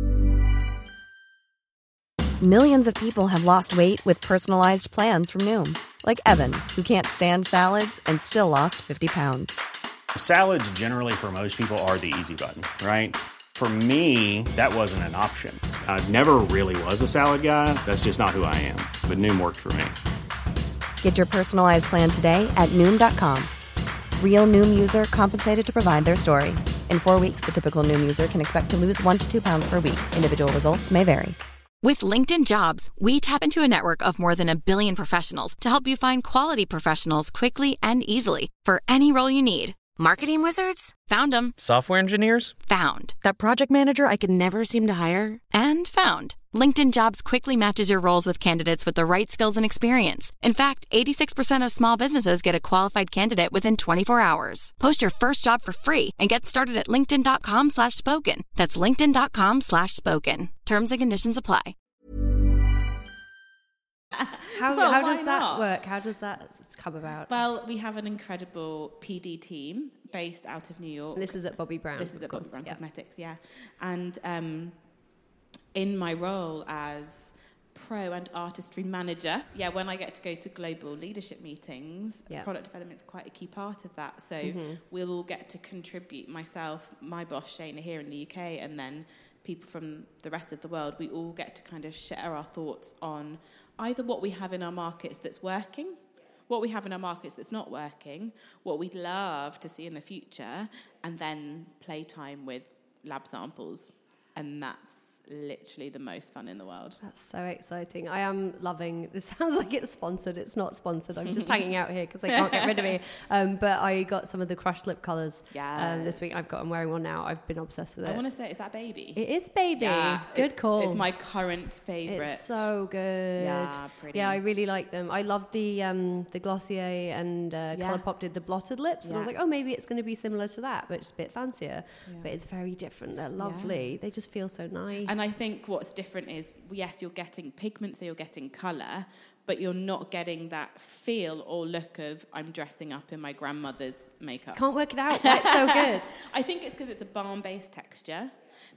Millions of people have lost weight with personalized plans from Noom. Like Evan, who can't stand salads and still lost fifty pounds. Salads generally for most people are the easy button, right? For me, that wasn't an option. I never really was a salad guy. That's just not who I am. But Noom worked for me. Get your personalized plan today at Noom dot com. Real Noom user compensated to provide their story. In four weeks, the typical Noom user can expect to lose one to two pounds per week. Individual results may vary. With LinkedIn Jobs, we tap into a network of more than a billion professionals to help you find quality professionals quickly and easily for any role you need. Marketing wizards? Found them. Software engineers? Found. That project manager I could never seem to hire? And found. LinkedIn Jobs quickly matches your roles with candidates with the right skills and experience. In fact, eighty-six percent of small businesses get a qualified candidate within twenty-four hours. Post your first job for free and get started at linkedin.com slash spoken. That's linkedin.com slash spoken. Terms and conditions apply. How, well, how does that not? work? How does that come about? Well, we have an incredible P D team based out of New York. And this is at Bobbi Brown. This is at course. Bobbi Brown yeah. Cosmetics, yeah. And um, in my role as pro and artistry manager, yeah, when I get to go to global leadership meetings, yeah. product development is quite a key part of that. So mm-hmm. we'll all get to contribute, myself, my boss, Shayna, here in the U K, and then people from the rest of the world. We all get to kind of share our thoughts on either what we have in our markets that's working, what we have in our markets that's not working, what we'd love to see in the future, and then playtime with lab samples. And that's literally the most fun in the world. That's so exciting. I am loving, this sounds like it's sponsored. It's not sponsored. I'm just hanging out here because they can't get rid of me. Um, but I got some of the crushed lip colours yes. um, this week. I've got, I'm wearing one now. I've been obsessed with it. I want to say, is that Baby? It is Baby. Yeah, good it's, call. It's my current favourite. It's so good. Yeah, pretty. Yeah, I really like them. I loved the um, the Glossier and uh, Yeah. Colourpop did the blotted lips. And I was Yeah. like, oh, maybe it's going to be similar to that, but it's a bit fancier. Yeah. But it's very different. They're lovely. Yeah. They just feel so nice. And I think what's different is, yes, you're getting pigment, so you're getting colour, but you're not getting that feel or look of, I'm dressing up in my grandmother's makeup. Can't work it out. It's so good. I think it's because it's a balm-based texture.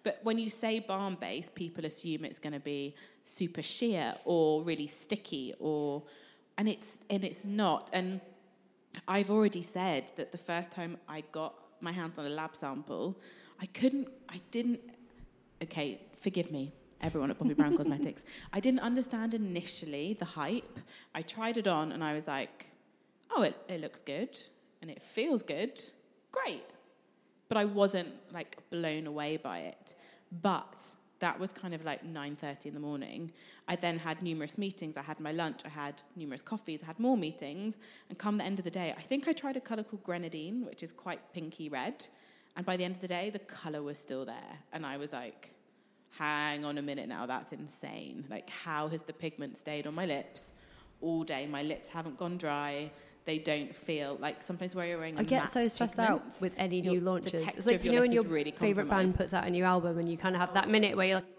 But when you say balm base, people assume it's going to be super sheer or really sticky, or and it's and it's not. And I've already said that the first time I got my hands on a lab sample, I couldn't, I didn't, okay, forgive me, everyone at Bobbi Brown Cosmetics. I didn't understand initially the hype. I tried it on and I was like, oh, it, it looks good and it feels good. Great. But I wasn't like blown away by it. But that was kind of like nine thirty in the morning. I then had numerous meetings. I had my lunch. I had numerous coffees. I had more meetings. And come the end of the day, I think I tried a colour called Grenadine, which is quite pinky red. And by the end of the day, the colour was still there. And I was like, hang on a minute now, that's insane. Like, how has the pigment stayed on my lips all day? My lips haven't gone dry. They don't feel like sometimes where you're wearing a I get matte so stressed pigment, out with any your- new the launches. texture It's like, of you your know, when lip your is really favourite band compromised. puts out a new album and you kind of have that minute where you're like,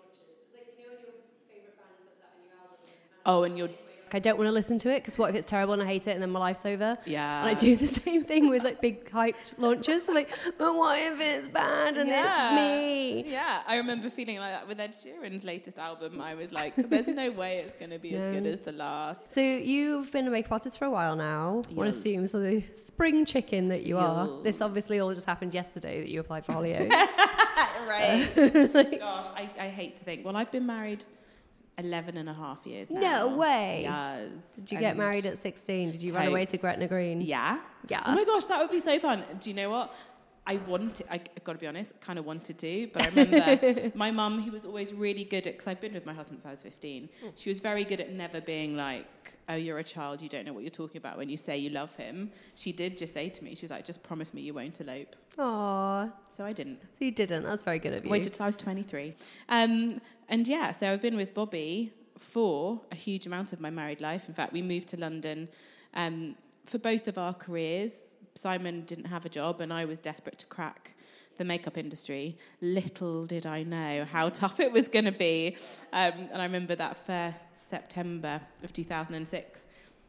Oh, and you're I don't want to listen to it because what if it's terrible and I hate it and then my life's over? Yeah. And I do the same thing with like big hyped launches. Like, but what if it's bad and it's me? Yeah, I remember feeling like that with Ed Sheeran's latest album. I was like, there's no way it's going to be as good as the last. So you've been a makeup artist for a while now. One Yes. assumes, so the spring chicken that you are. Yes. This obviously all just happened yesterday that you applied for Hollyoaks. Right. Gosh, I, I hate to think. Well, I've been married eleven and a half years now. No way. Yes. Did you get And married at sixteen? Did you run away to totes. Gretna Green? Yeah. Yes. Oh my gosh, that would be so fun. Do you know what? I wanted, I, I've got to be honest, kind of wanted to, but I remember my mum, who was always really good at, because I've been with my husband since I was fifteen, she was very good at never being like, oh, you're a child, you don't know what you're talking about when you say you love him. She did just say to me, she was like, just promise me you won't elope. Aww. So I didn't. So you didn't. That's very good of you. Waited till I was twenty-three. Um, and yeah, so I've been with Bobbi for a huge amount of my married life. In fact, we moved to London um, for both of our careers. Simon didn't have a job and I was desperate to crack the makeup industry. Little did I know how tough it was going to be. Um, and I remember that first September of two thousand six,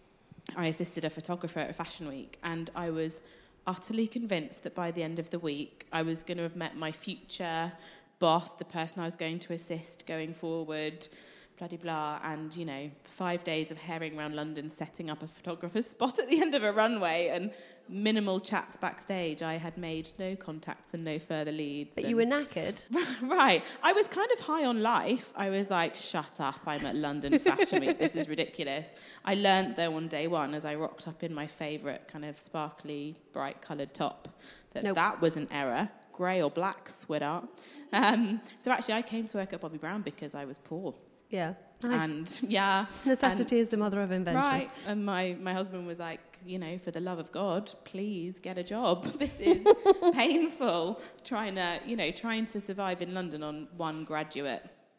I assisted a photographer at Fashion Week and I was utterly convinced that by the end of the week I was going to have met my future boss, the person I was going to assist going forward, blah, blah, blah. And, you know, five days of herring around London setting up a photographer's spot at the end of a runway and minimal chats backstage. I had made no contacts and no further leads. But and you were knackered. Right. I was kind of high on life. I was like, shut up, I'm at London Fashion Week. This is ridiculous. I learnt, though, on day one, as I rocked up in my favourite kind of sparkly, bright coloured top, that Nope. that was an error. Grey or black, sweetheart. Um, so actually, I came to work at Bobbi Brown because I was poor. Yeah. Nice. And, yeah. Necessity and, is the mother of invention. Right. And my, my husband was like, you know, for the love of God, please get a job. This is painful. Trying to, you know, trying to survive in London on one graduate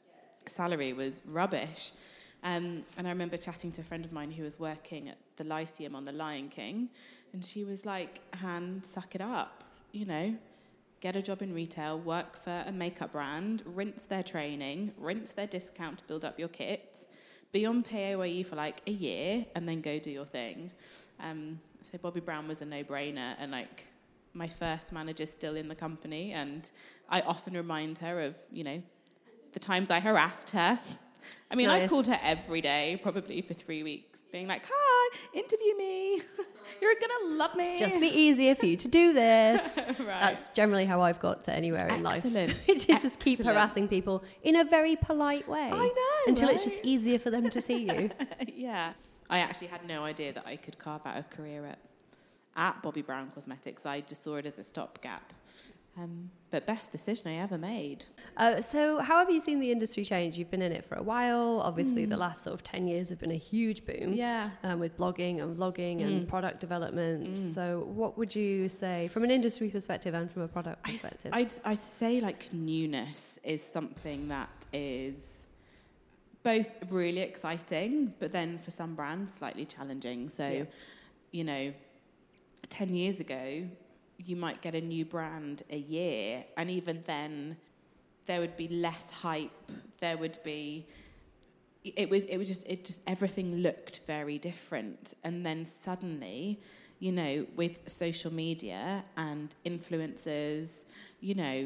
salary was rubbish. Um, and I remember chatting to a friend of mine who was working at the Lyceum on The Lion King, and she was like, Han, suck it up, you know, get a job in retail, work for a makeup brand, rinse their training, rinse their discount to build up your kit, be on P A Y E for like a year, and then go do your thing. Um, so Bobbi Brown was a no-brainer, and like my first manager's still in the company, and I often remind her of, you know, the times I harassed her. I mean, I Nice. called her every day, probably for three weeks, being like, hi, interview me. You're going to love me. Just be easier for you to do this. Right. That's generally how I've got to anywhere in life. Excellent. It's just keep Excellent. harassing people in a very polite way. I know, Until it's right? just easier for them to see you. Yeah. I actually had no idea that I could carve out a career at, at Bobbi Brown Cosmetics. I just saw it as a stopgap. Um, but best decision I ever made. Uh, so how have you seen the industry change? You've been in it for a while. Obviously, the last sort of ten years have been a huge boom. Yeah. Um, with blogging and vlogging and product development. So what would you say from an industry perspective and from a product I, perspective? I'd, I say like newness is something that is both really exciting, but then for some brands slightly challenging. So, Yeah. you know, ten years ago, you might get a new brand a year, and even then there would be less hype. There would be, it was, it was just, it just, everything looked very different. And then suddenly, you know, with social media and influencers, you know,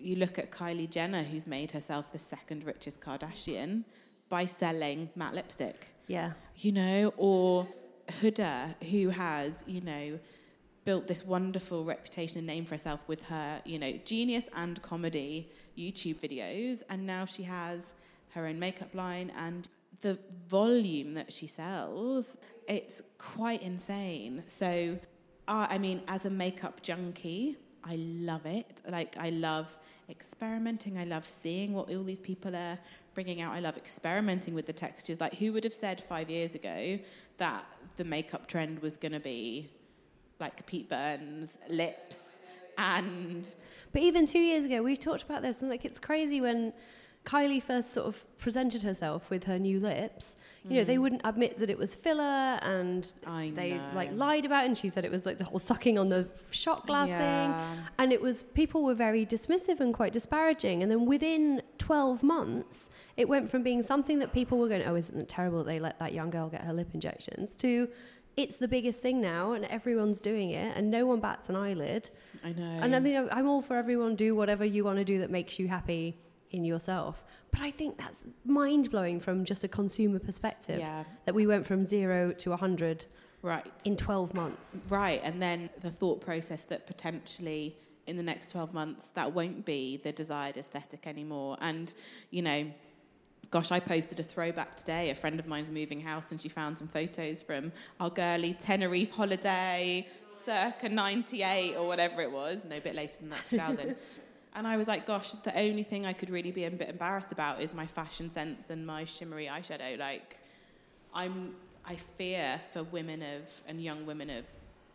you look at Kylie Jenner, who's made herself the second richest Kardashian by selling matte lipstick. Yeah. You know, or Huda, who has, you know, built this wonderful reputation and name for herself with her, you know, genius and comedy YouTube videos. And now she has her own makeup line, and the volume that she sells, it's quite insane. So, uh, I mean, as a makeup junkie, I love it. Like, I love experimenting. I love seeing what all these people are bringing out. I love experimenting with the textures. Like, who would have said five years ago that the makeup trend was going to be like Pete Burns lips? And but even two years ago, we've talked about this, and like, it's crazy when Kylie first sort of presented herself with her new lips. You know, mm. they wouldn't admit that it was filler, and I they know. like lied about it, and she said it was like the whole sucking on the shot glass yeah. thing. And it was, people were very dismissive and quite disparaging. And then within twelve months, it went from being something that people were going, oh, isn't it terrible that they let that young girl get her lip injections, to it's the biggest thing now and everyone's doing it and no one bats an eyelid. I know. And I mean, I'm all for everyone, do whatever you want to do that makes you happy in yourself. But I think that's mind-blowing from just a consumer perspective. Yeah. That we went from zero to one hundred right. in twelve months. Right, and then the thought process that potentially in the next twelve months that won't be the desired aesthetic anymore. And, you know, gosh, I posted a throwback today. A friend of mine's moving house and she found some photos from our girly Tenerife holiday, circa ninety-eight or whatever it was. No, a bit later than that, two thousand. And I was like, gosh, the only thing I could really be a bit embarrassed about is my fashion sense and my shimmery eyeshadow. Like, I'm, I fear for women of, and young women of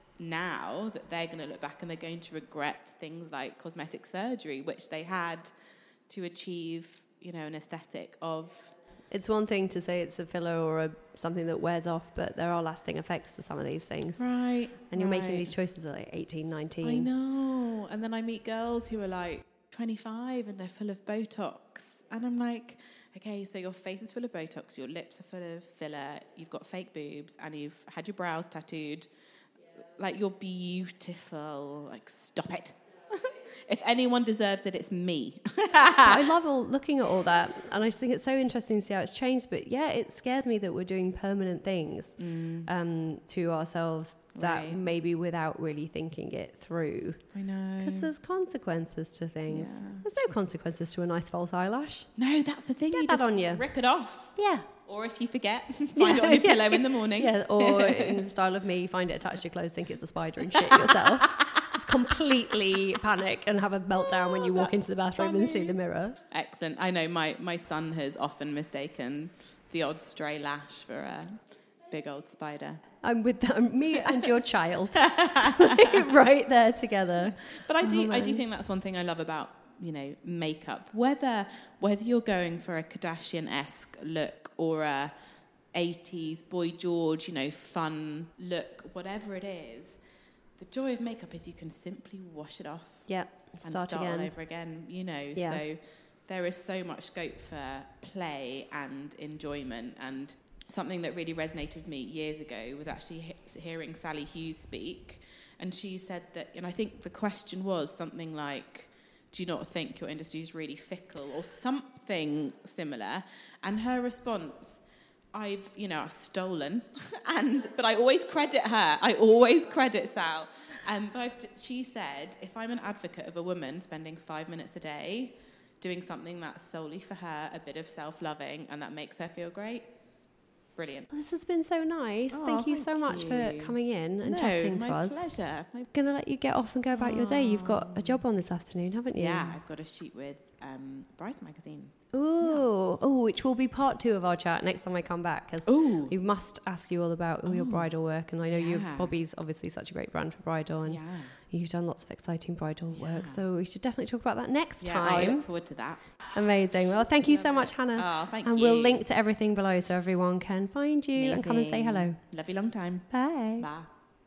now, that they're going to look back and they're going to regret things like cosmetic surgery, which they had to achieve, you know, an aesthetic of. It's one thing to say it's a filler or a, something that wears off, but there are lasting effects to some of these things. Right. And you're right. making these choices at like eighteen, nineteen. I know. And then I meet girls who are like twenty-five and they're full of Botox. And I'm like, okay, so your face is full of Botox, your lips are full of filler, you've got fake boobs, and you've had your brows tattooed. Yeah. Like, you're beautiful. Like, stop it. If anyone deserves it, it's me. I love all, looking at all that, and I just think it's so interesting to see how it's changed. But yeah, it scares me that we're doing permanent things mm. um, to ourselves that right. maybe without really thinking it through. I know. Because there's consequences to things. Yeah. There's no consequences to a nice false eyelash. No, that's the thing. Get you that just on you. Rip it off. Yeah. Or if you forget, find it on your yeah. pillow in the morning. Yeah, or in the style of me, find it attached to your clothes, think it's a spider and shit yourself. Just completely panic and have a meltdown oh, when you walk into the bathroom funny. and see the mirror. Excellent. I know my, my son has often mistaken the odd stray lash for a big old spider. I'm with them, me and your child, right there together. But I do, oh, I do think that's one thing I love about, you know, makeup. Whether whether you're going for a Kardashian-esque look or a eighties Boy George, you know, fun look, whatever it is, the joy of makeup is you can simply wash it off. Yeah, and start, start again. all over again. You know, yeah. so there is so much scope for play and enjoyment. And something that really resonated with me years ago was actually he- hearing Sally Hughes speak, and she said that, and I think the question was something like, do you not think your industry is really fickle, or something similar? And her response, I've, you know, stolen, and but I always credit her. I always credit Sal. Um, but I've, she said, if I'm an advocate of a woman spending five minutes a day doing something that's solely for her, a bit of self-loving, and that makes her feel great, brilliant. This has been so nice. Oh, thank you thank so much you. for coming in and no, chatting to my us. pleasure. My I'm going to let you get off and go about your day. You've got a job on this afternoon, haven't you? Yeah, I've got a shoot with um, Bryce Magazine. Ooh, Yes. oh, which will be part two of our chat next time I come back. Because Ooh. we must ask you all about all your Ooh. bridal work. And I know you, Yeah. Bobby's obviously such a great brand for bridal. And Yeah. you've done lots of exciting bridal Yeah. work. So we should definitely talk about that next Yeah, time. I look forward to that. Amazing. Well, thank you so much, Hannah. Oh, thank and you. we'll link to everything below so everyone can find you and come and say Amazing. hello. Love you long time. Bye. Bye.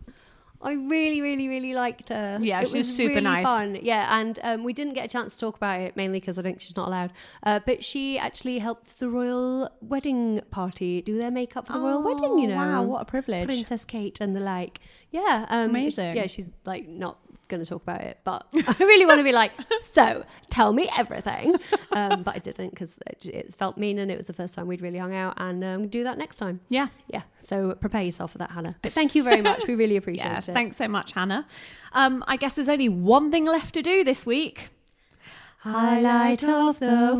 I really, really, really liked her. Yeah, it she was was super really nice. fun. Yeah, and um, we didn't get a chance to talk about it mainly because I think she's not allowed. Uh, but she actually helped the royal wedding party do their makeup for the royal Oh, wedding. You know, wow, what a privilege. Princess Kate and the like. Yeah, um, Amazing. Yeah, she's like not going to talk about it, but I really want to be like, so tell me everything. Um, but I didn't because it, it felt mean and it was the first time we'd really hung out, and um, do that next time. Yeah. Yeah. So prepare yourself for that, Hannah. But thank you very much. We really appreciate yeah, it. Thanks so much, Hannah. Um, I guess there's only one thing left to do this week. Highlight of the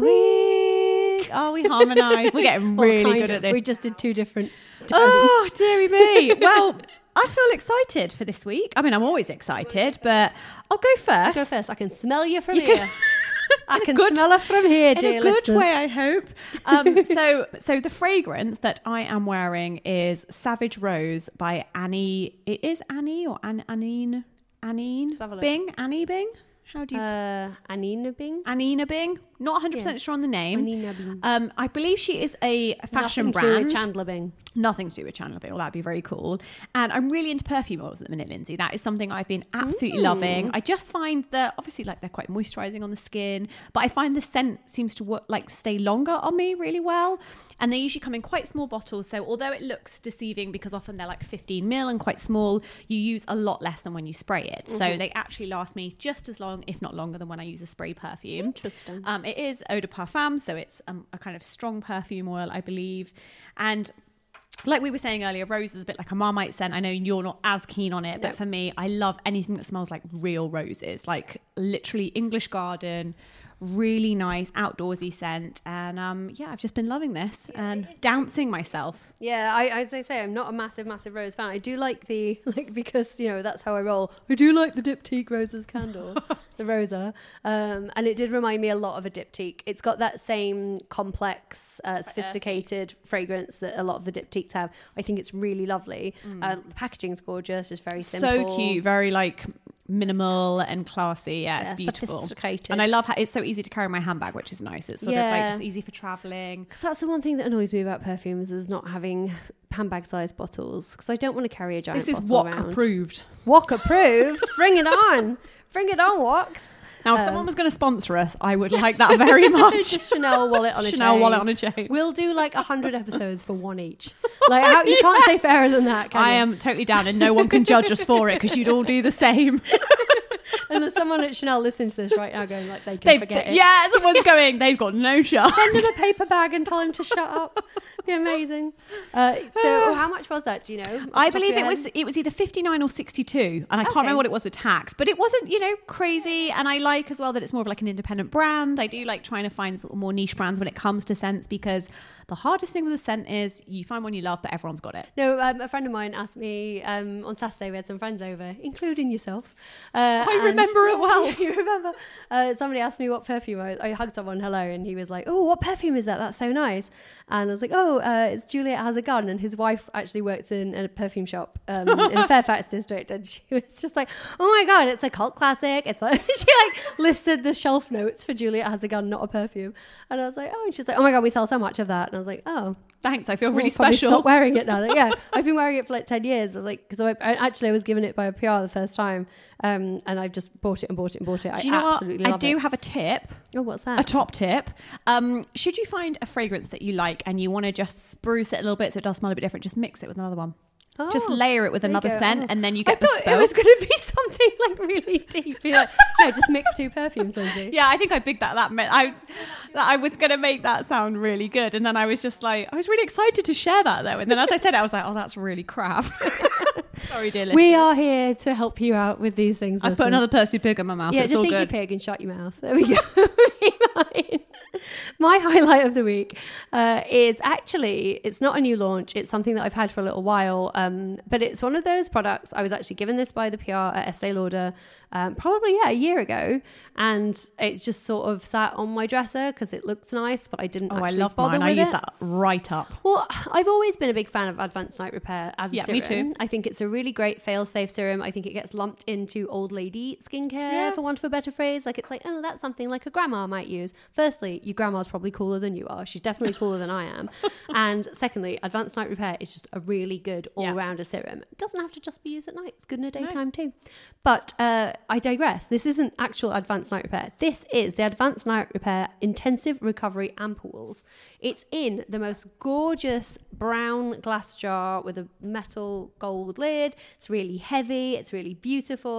week. Oh, we harmonise. We're getting really Well, good kind at of. this. We just did two different tones. Oh, dearie me. Well, I feel excited for this week. I mean, I'm always excited, but I'll go first. Go first. I can smell you from You here. can- I can good- smell it from here, in dear a good listeners. way, I hope. Um, so, so the fragrance that I am wearing is Savage Rose by Annie. It is Annie or An Anine Anine have a look. Bing Annie Bing. How do you? Uh, Anina Bing? Anina Bing. Not one hundred percent Yeah. sure on the name. Anina Bing. Um, I believe she is a fashion Nothing to do brand. with Chandler Bing. Nothing to do with Chandler Bing. Well, that'd be very cool. And I'm really into perfume oils at the minute, Lindsay. That is something I've been absolutely loving. I just find that obviously, like, they're quite moisturizing on the skin, but I find the scent seems to work, like stay longer on me really well. And they usually come in quite small bottles. So although it looks deceiving because often they're like fifteen mil and quite small, you use a lot less than when you spray it. Mm-hmm. So they actually last me just as long, if not longer, than when I use a spray perfume. Interesting. Um, it is eau de parfum, so it's um, a kind of strong perfume oil, I believe. And like we were saying earlier, rose is a bit like a Marmite scent. I know you're not as keen on it, but No. for me, I love anything that smells like real roses, like literally English garden, really nice outdoorsy scent. And um, yeah, I've just been loving this and dancing myself. Yeah, I, as I say, I'm not a massive, massive rose fan. I do like the, like, because, you know, that's how I roll. I do like the Diptyque Roses candle, the Rosa. Um, and it did remind me a lot of a Diptyque. It's got that same complex, uh, sophisticated fragrance that a lot of the Diptyques have. I think it's really lovely. Mm. Uh, the packaging's gorgeous. It's very simple. So cute, very like minimal and classy. Yeah, it's Yeah, beautiful. sophisticated. And I love how it's so easy to carry in my handbag, which is nice. It's sort of like Yeah. just easy for traveling. Because that's the one thing that annoys me about perfumes is not having handbag sized bottles. Because I don't want to carry a giant This is bottle Wok around. approved. Wok approved. Bring it on. Bring it on, Woks. Now, if Um, someone was going to sponsor us, I would like that very much. Just Chanel wallet on a Chanel chain. wallet on a chain. We'll do like a hundred episodes for one each. Like how you can't say fairer than that. Can I you? am totally down, and no one can judge us for it because you'd all do the same. And there's someone at Chanel listening to this right now, going like they can They've, forget it. yeah, someone's going. They've got no shot. Send him a paper bag and tell him to shut up. Be amazing. Uh, so how much was that? Do you know? off the I top of believe your it was head? it was either fifty-nine or sixty-two, and I can't Okay. remember what it was with tax, but it wasn't, you know, crazy. And I like as well that it's more of like an independent brand. I do like trying to find sort of more niche brands when it comes to scents, because the hardest thing with a scent is you find one you love, but everyone's got it. No, um, a friend of mine asked me um, on Saturday. We had some friends over, including yourself. Uh, I and- remember it well. You remember? Uh, somebody asked me what perfume I, I hugged someone, hello, and he was like, "Oh, what perfume is that? That's so nice." And I was like, "Oh, uh, it's Juliet Has a Gun." And his wife actually works in a perfume shop um, in Fairfax District, and she was just like, "Oh my god, it's a cult classic." It's like she like listed the shelf notes for Juliet Has a Gun, not a perfume. And I was like, "Oh," and she's like, "Oh my god, we sell so much of that." And I was like, "Oh." Thanks, I feel I'll really probably special. Stop wearing it now. Like, yeah, I've been wearing it for like ten years. Like, because I, I actually I was given it by a P R the first time, um, and I've just bought it and bought it and bought it. Do I you know what? absolutely I love do it. have a tip. Oh, what's that? A top tip. Um, should you find a fragrance that you like and you want to just spruce it a little bit so it does smell a bit different, just mix it with another one. Oh, Just layer it with there you another go. scent, Oh. and then you I get thought bespoke. it was going to be something like really deep. You're like, no, just mix two perfumes, Lindsay. Yeah, I think I bigged that. That meant I was that I was going to make that sound really good, and then I was just like, I was really excited to share that though, and then as I said it, I was like, oh, that's really crap. Sorry, dear listeners. We are here to help you out with these things. I put listen. another Percy Pig in my mouth. Yeah, it's just all eat your good. pig and shut your mouth. There we go. Mine. My highlight of the week uh, is actually, it's not a new launch. It's something that I've had for a little while. Um, but it's one of those products. I was actually given this by the P R at Estee Lauder um, probably, yeah, a year ago. And it just sort of sat on my dresser because it looks nice, but I didn't Oh, I actually love bother mine. I with use it. that right up. Well, I've always been a big fan of Advanced Night Repair as a Yeah, serum. me too. I think it's a really great fail-safe serum. I think it gets lumped into old lady skincare, Yeah. for want of a better phrase. Like, it's like, oh, that's something like a grandma might use. Firstly, your grandma's probably cooler than you are. She's definitely cooler than I am. And secondly, Advanced Night Repair is just a really good all-rounder serum. It doesn't have to just be used at night. It's good in the daytime too. But uh, I digress. This isn't actual Advanced Night Repair. This is the Advanced Night Repair Intensive Recovery Ampoules. It's in the most gorgeous brown glass jar with a metal gold lid. It's really heavy. It's really beautiful.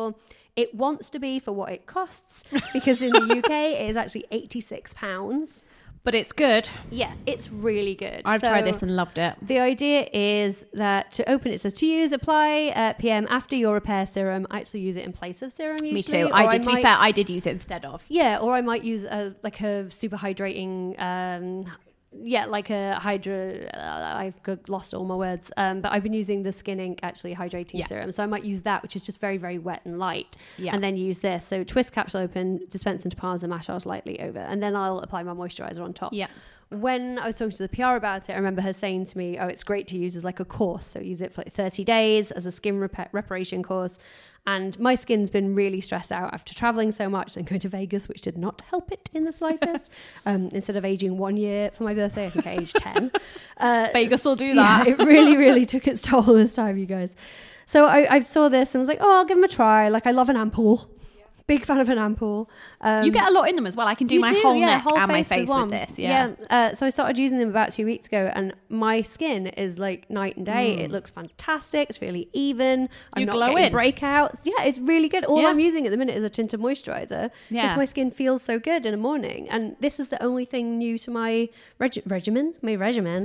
It wants to be for what it costs, because in the U K it is actually eighty-six pounds. But it's good. Yeah, it's really good. I've So tried this and loved it. the idea is that to open it says to use, apply uh, P M after your repair serum. I actually use it in place of serum usually. Me too. or I did. To might- be fair, I did use it instead of. Yeah, or I might use a like a super hydrating, um, yeah, like a hydra. Uh, I've got- lost all my words, um, but I've been using the Skin Ink actually hydrating Yeah. serum, so I might use that, which is just very very wet and light, Yeah. and then use this. So twist capsule open, dispense into palms and massage lightly over, and then I'll apply my moisturizer on top. Yeah. When I was talking to the P R about it, I remember her saying to me, oh, it's great to use as like a course. So use it for like thirty days as a skin repa- reparation course. And my skin's been really stressed out after traveling so much and going to Vegas, which did not help it in the slightest. um, instead of aging one year for my birthday, I think I aged ten. Uh, Vegas will do that. Yeah, it really, really took its toll this time, you guys. So I, I saw this and was like, oh, I'll give them a try. Like, I love an ampoule. Big fan of an ampoule. Um, You get a lot in them as well. I can do you my do, whole yeah, neck whole and my face face with, one. this. Yeah. Yeah. Uh, so I started using them about two weeks ago, and my skin is like night and day. It looks fantastic. It's really even. I'm You not glow getting in. breakouts. Yeah, it's really good. All Yeah. I'm using at the minute is a tinted moisturizer because Yeah. my skin feels so good in the morning. And this is the only thing new to my reg- regimen, my regimen.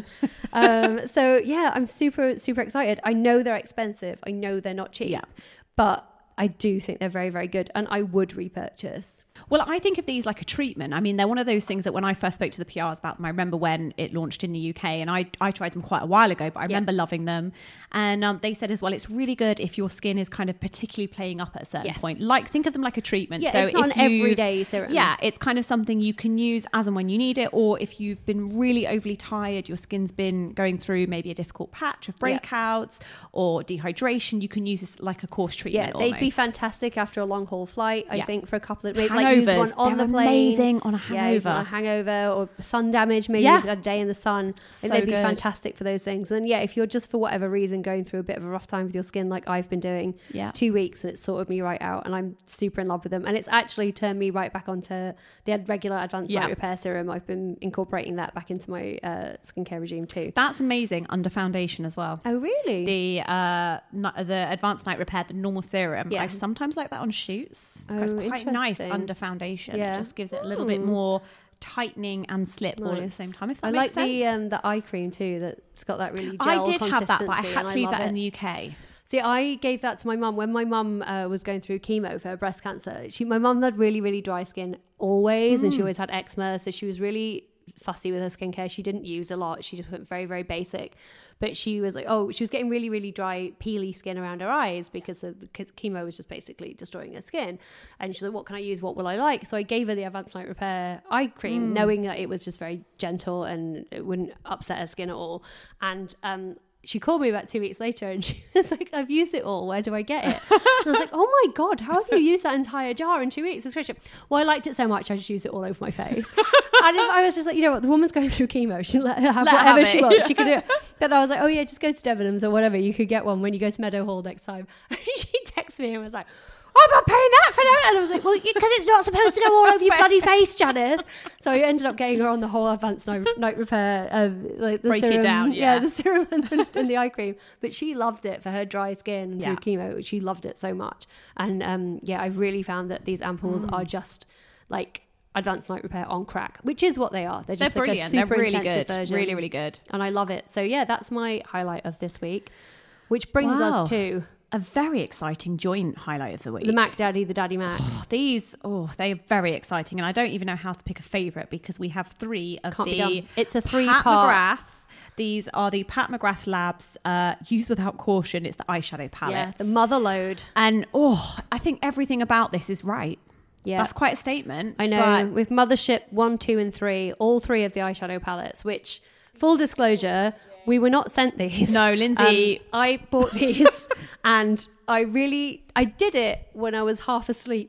um, so yeah, I'm super, super excited. I know they're expensive. I know they're not cheap, Yeah. but I do think they're very, very good, and I would repurchase. Well, I think of these like a treatment. I mean, they're one of those things that when I first spoke to the P Rs about them, I remember when it launched in the U K, and I, I tried them quite a while ago, but I Yeah. remember loving them. And um, they said as well, it's really good if your skin is kind of particularly playing up at a certain Yes. point. Like, think of them like a treatment. Yeah, so it's not if an you've- everyday serum. Yeah, it's kind of something you can use as and when you need it, or if you've been really overly tired, your skin's been going through maybe a difficult patch of Yeah. breakouts or dehydration, you can use this like a course treatment. Yeah, they'd be almost. fantastic after a long haul flight. I Yeah. think for a couple of maybe like use Hangovers, one on they're the plane. amazing on a Yeah, use one on a hangover. hangover or sun damage. Maybe Yeah. you've had a day in the sun. I So think they'd be good. fantastic for those things. And yeah, if you're just for whatever reason going through a bit of a rough time with your skin, like I've been doing, Yeah. two weeks and it sorted me right out, and I'm super in love with them. And it's actually turned me right back onto the regular advanced Yeah. light repair serum. I've been incorporating that back into my uh, skincare regime too. That's amazing under foundation as well. Oh really? The uh, ni- the advanced night repair, the normal serum. Yeah. I sometimes like that on shoots. Oh, it's quite nice interesting. under foundation. Yeah. It just gives it a little bit more tightening and slip all at the Nice. same time. If that I makes like sense. the um, the eye cream too. That's got that really I gel did have that, but I consistency, had and to leave love that in it. the U K. See, I gave that to my mum when my mum uh, was going through chemo for her breast cancer. She, my mum had really, really dry skin always, and she always had eczema. So she was really fussy with her skincare. She didn't use a lot. She just went very, very basic. But she was like, oh, she was getting really, really dry, peely skin around her eyes because of the chemo was just basically destroying her skin. And she's like, what can I use? What will I like? So I gave her the Advanced Night Repair eye cream, knowing that it was just very gentle and it wouldn't upset her skin at all. And um, she called me about two weeks later and she was like, I've used it all. Where do I get it? And I was like, oh my God, how have you used that entire jar in two weeks? It's great. Well, I liked it so much, I just used it all over my face. And I was just like, you know what, the woman's going through chemo. She let her have Let her whatever have she it. wants. She could do it. But I was like, oh yeah, just go to Debenhams or whatever. You could get one when you go to Meadow Hall next time. She texted me and was like, I'm not paying that for that. And I was like, well, because it's not supposed to go all over your bloody face, Janice. So I ended up getting her on the whole advanced night, night repair, um, like the Break it serum, down, yeah. the serum and the, and the eye cream. But she loved it for her dry skin and Yeah. through chemo. She loved it so much. And um, yeah, I've really found that these ampoules Mm. are just like advanced night repair on crack, which is what they are. They're They're just like brilliant. a They're super really intensive good. version. Really, really good. And I love it. So yeah, that's my highlight of this week, which brings Wow. us to A very exciting joint highlight of the week. the Mac Daddy, the Daddy Mac. These, oh, they're very exciting. And I don't even know how to pick a favourite because we have three of Can't be the done. It's a Pat three-part. McGrath. These are the Pat McGrath Labs uh, Use Without Caution. It's the eyeshadow palette. Yeah, the mother load. And, oh, I think everything about this is right. Yeah. That's quite a statement. I know. but- With Mothership one, two, and three, all three of the eyeshadow palettes, which, full disclosure, we were not sent these. No, Lindsay- Um, I bought these and I really, I did it when I was half asleep.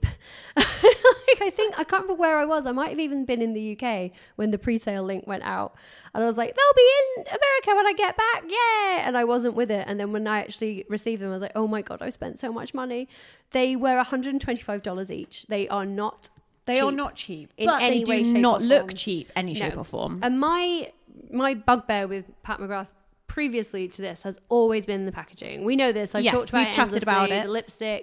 Like, I think, I can't remember where I was. I might have even been in the U K when the pre-sale link went out. And I was like, they'll be in America when I get back. Yeah. And I wasn't with it. And then when I actually received them, I was like, oh my God, I spent so much money. They were one hundred twenty-five dollars each. They are not They are cheap not cheap, in but any they way, do shape, not or look form. cheap any No. shape or form. And my my bugbear with Pat McGrath previously to this has always been the packaging. We know this. I've Yes, talked about we've it chatted endlessly, about it. The lipsticks,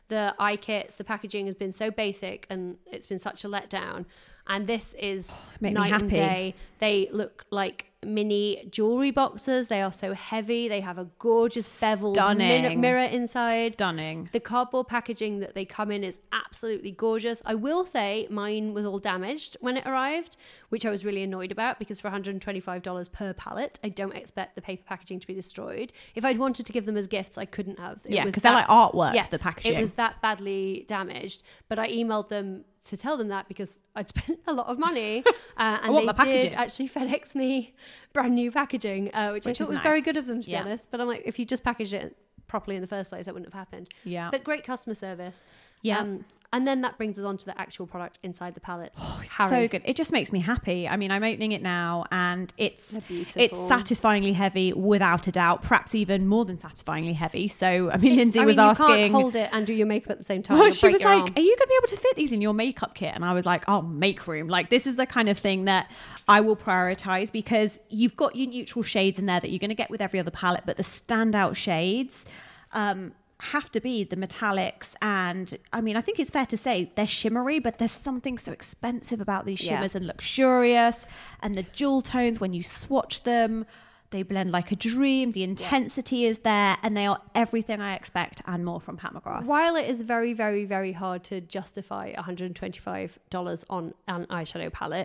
The eye kits, the packaging has been so basic and it's been such a letdown. And this is Make me night and happy. day. They look like mini jewelry boxes. They are so heavy. They have a gorgeous beveled Stunning. mirror, mirror inside. Stunning. The cardboard packaging that they come in is absolutely gorgeous. I will say mine was all damaged when it arrived, which I was really annoyed about because for one hundred twenty-five dollars per pallet, I don't expect the paper packaging to be destroyed. If I'd wanted to give them as gifts, I couldn't have. It Yeah, was because they're that- like artwork, yeah, the packaging. It was that badly damaged. But I emailed them to tell them that because I'd spent a lot of money uh, and want they the packaging. did actually FedEx me brand new packaging, uh, which, Which I is thought was very nice. good of them, to Yeah. be honest. But I'm like, if you just packaged it properly in the first place, that wouldn't have happened. Yeah. But great customer service. Yeah. Um, and then that brings us on to the actual product inside the pallets. Oh, it's Harry. so good. It just makes me happy. I mean, I'm opening it now and it's They're beautiful. it's satisfyingly heavy without a doubt, perhaps even more than satisfyingly heavy. So, I mean, It's- Lindsay I was mean, asking... you can't hold it and do your makeup at the same time. Well, You'll she break was your like, arm. are you going to be able to fit these in your makeup kit? And I was like, oh, make room. Like, this is the kind of thing that I will prioritize because you've got your neutral shades in there that you're going to get with every other palette, but the standout shades um, have to be the metallics. And I mean, I think it's fair to say they're shimmery, but there's something so expensive about these Yeah. shimmers and luxurious. And the jewel tones, when you swatch them, they blend like a dream. The intensity is there, and they are everything I expect and more from Pat McGrath. While it is very, very, very hard to justify one hundred twenty-five dollars on an eyeshadow palette,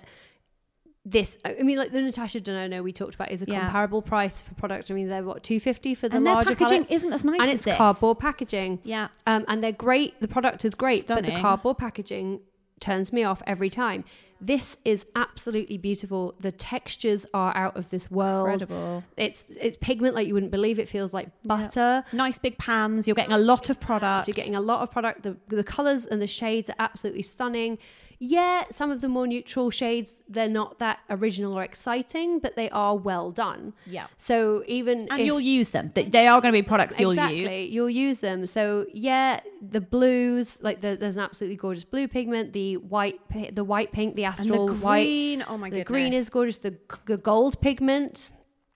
this, I mean, like the Natasha Denona we talked about is a Yeah. comparable price for product. I mean, they're what, two hundred fifty dollars for the And their larger packaging palettes? isn't as nice and as it's this. cardboard packaging. Yeah. Um, and they're great. The product is great, but Stunning. the cardboard packaging turns me off every time. This is absolutely beautiful. The textures are out of this world. Incredible. It's it's pigment like you wouldn't believe. It feels like butter. Nice big pans. You're getting a lot of product. So you're getting a lot of product. The, the colors and the shades are absolutely stunning. Yeah, some of the more neutral shades, they're not that original or exciting, but they are well done. Yeah. So even and if, you'll use them. They- They are going to be products you'll exactly, use. you'll use them. So yeah, the blues, like the, there's an absolutely gorgeous blue pigment. The white, pi- the white pink, the And astral the white. green, oh my the goodness. green is gorgeous. The, the gold pigment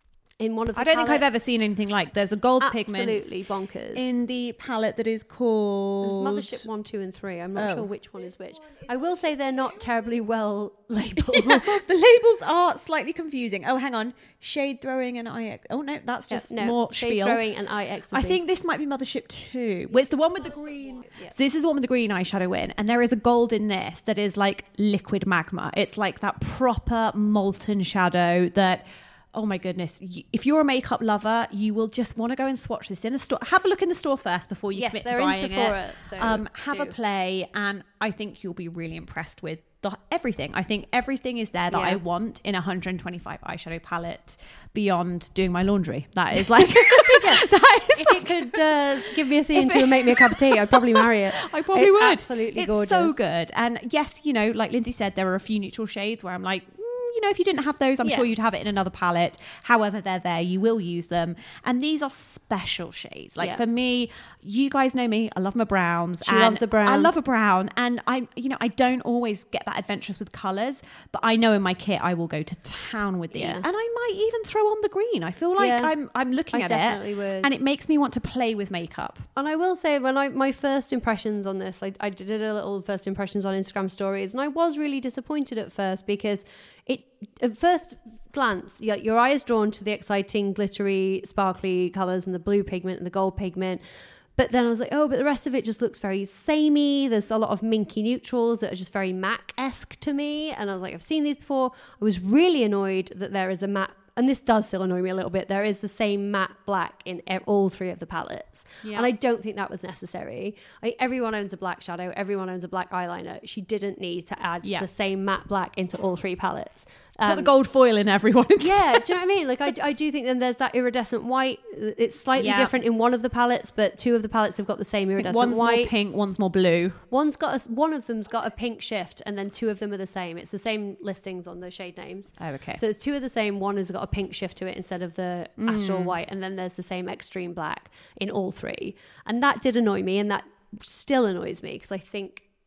in one of the I don't think I've palettes, ever seen anything like. There's a gold pigment absolutely bonkers. in the palette that is There's called Mothership one, two, and three. I'm not Oh. sure which one is which. I will say they're not terribly well labeled. the labels are slightly confusing. Oh, hang on. Shade throwing and eye. Ex- oh no, that's just no, more shade spiel. throwing and eye ecstasy. I think this might be Mothership two. Well, it's the one with the green. So this is the one with the green eyeshadow in, and there is a gold in this that is like liquid magma. It's like that proper molten shadow that, oh my goodness, y- if you're a makeup lover, you will just want to go and swatch this in a store. Have a look in the store first before you Yes, commit they're to in buying Sephora, it. so um, have a do. play, and I think you'll be really impressed with the, everything. I think everything is there that Yeah. I want in a one hundred twenty-five eyeshadow palette beyond doing my laundry. That is like, that is if you could uh, give me a scene to and make me a cup of tea, I'd probably marry it. I probably it's would. absolutely it's gorgeous. so good. And yes, you know, like Lindsay said, there are a few neutral shades where I'm like, mm, you know, if you didn't have those, I'm Yeah. sure you'd have it in another palette. However, they're there. You will use them. And these are special shades. Like Yeah. for me, you guys know me. I love my browns. She and loves a brown. I love a brown. And I, you know, I don't always get that adventurous with colors, but I know in my kit I will go to town with these. Yeah. And I might even throw on the green. I feel like Yeah. I'm, I'm looking I at definitely it. would. And it makes me want to play with makeup. And I will say, when I my first impressions on this, I, I did a little first impressions on Instagram stories, and I was really disappointed at first because it, at first glance, your, your eye is drawn to the exciting, glittery, sparkly colors and the blue pigment and the gold pigment. But then I was like, oh, but the rest of it just looks very samey. There's a lot of minky neutrals that are just very MAC-esque to me. And I was like, I've seen these before. I was really annoyed that there is a matte, and this does still annoy me a little bit, there is the same matte black in e- all three of the palettes. Yeah. And I don't think that was necessary. I, everyone owns a black shadow. Everyone owns a black eyeliner. She didn't need to add Yeah. the same matte black into all three palettes. Put Um, the gold foil in everyone. yeah, do you know what I mean? Like, I, I do think then there's that iridescent white. It's slightly Yeah. different in one of the palettes, but two of the palettes have got the same I think iridescent one's white. more pink, one's more blue. One's got a, one of them's got a pink shift, and then two of them are the same. It's the same listings on the shade names. Oh, okay. So it's two of the same. One has got a pink shift to it instead of the Mm. astral white, and then there's the same extreme black in all three. And that did annoy me, and that still annoys me because I think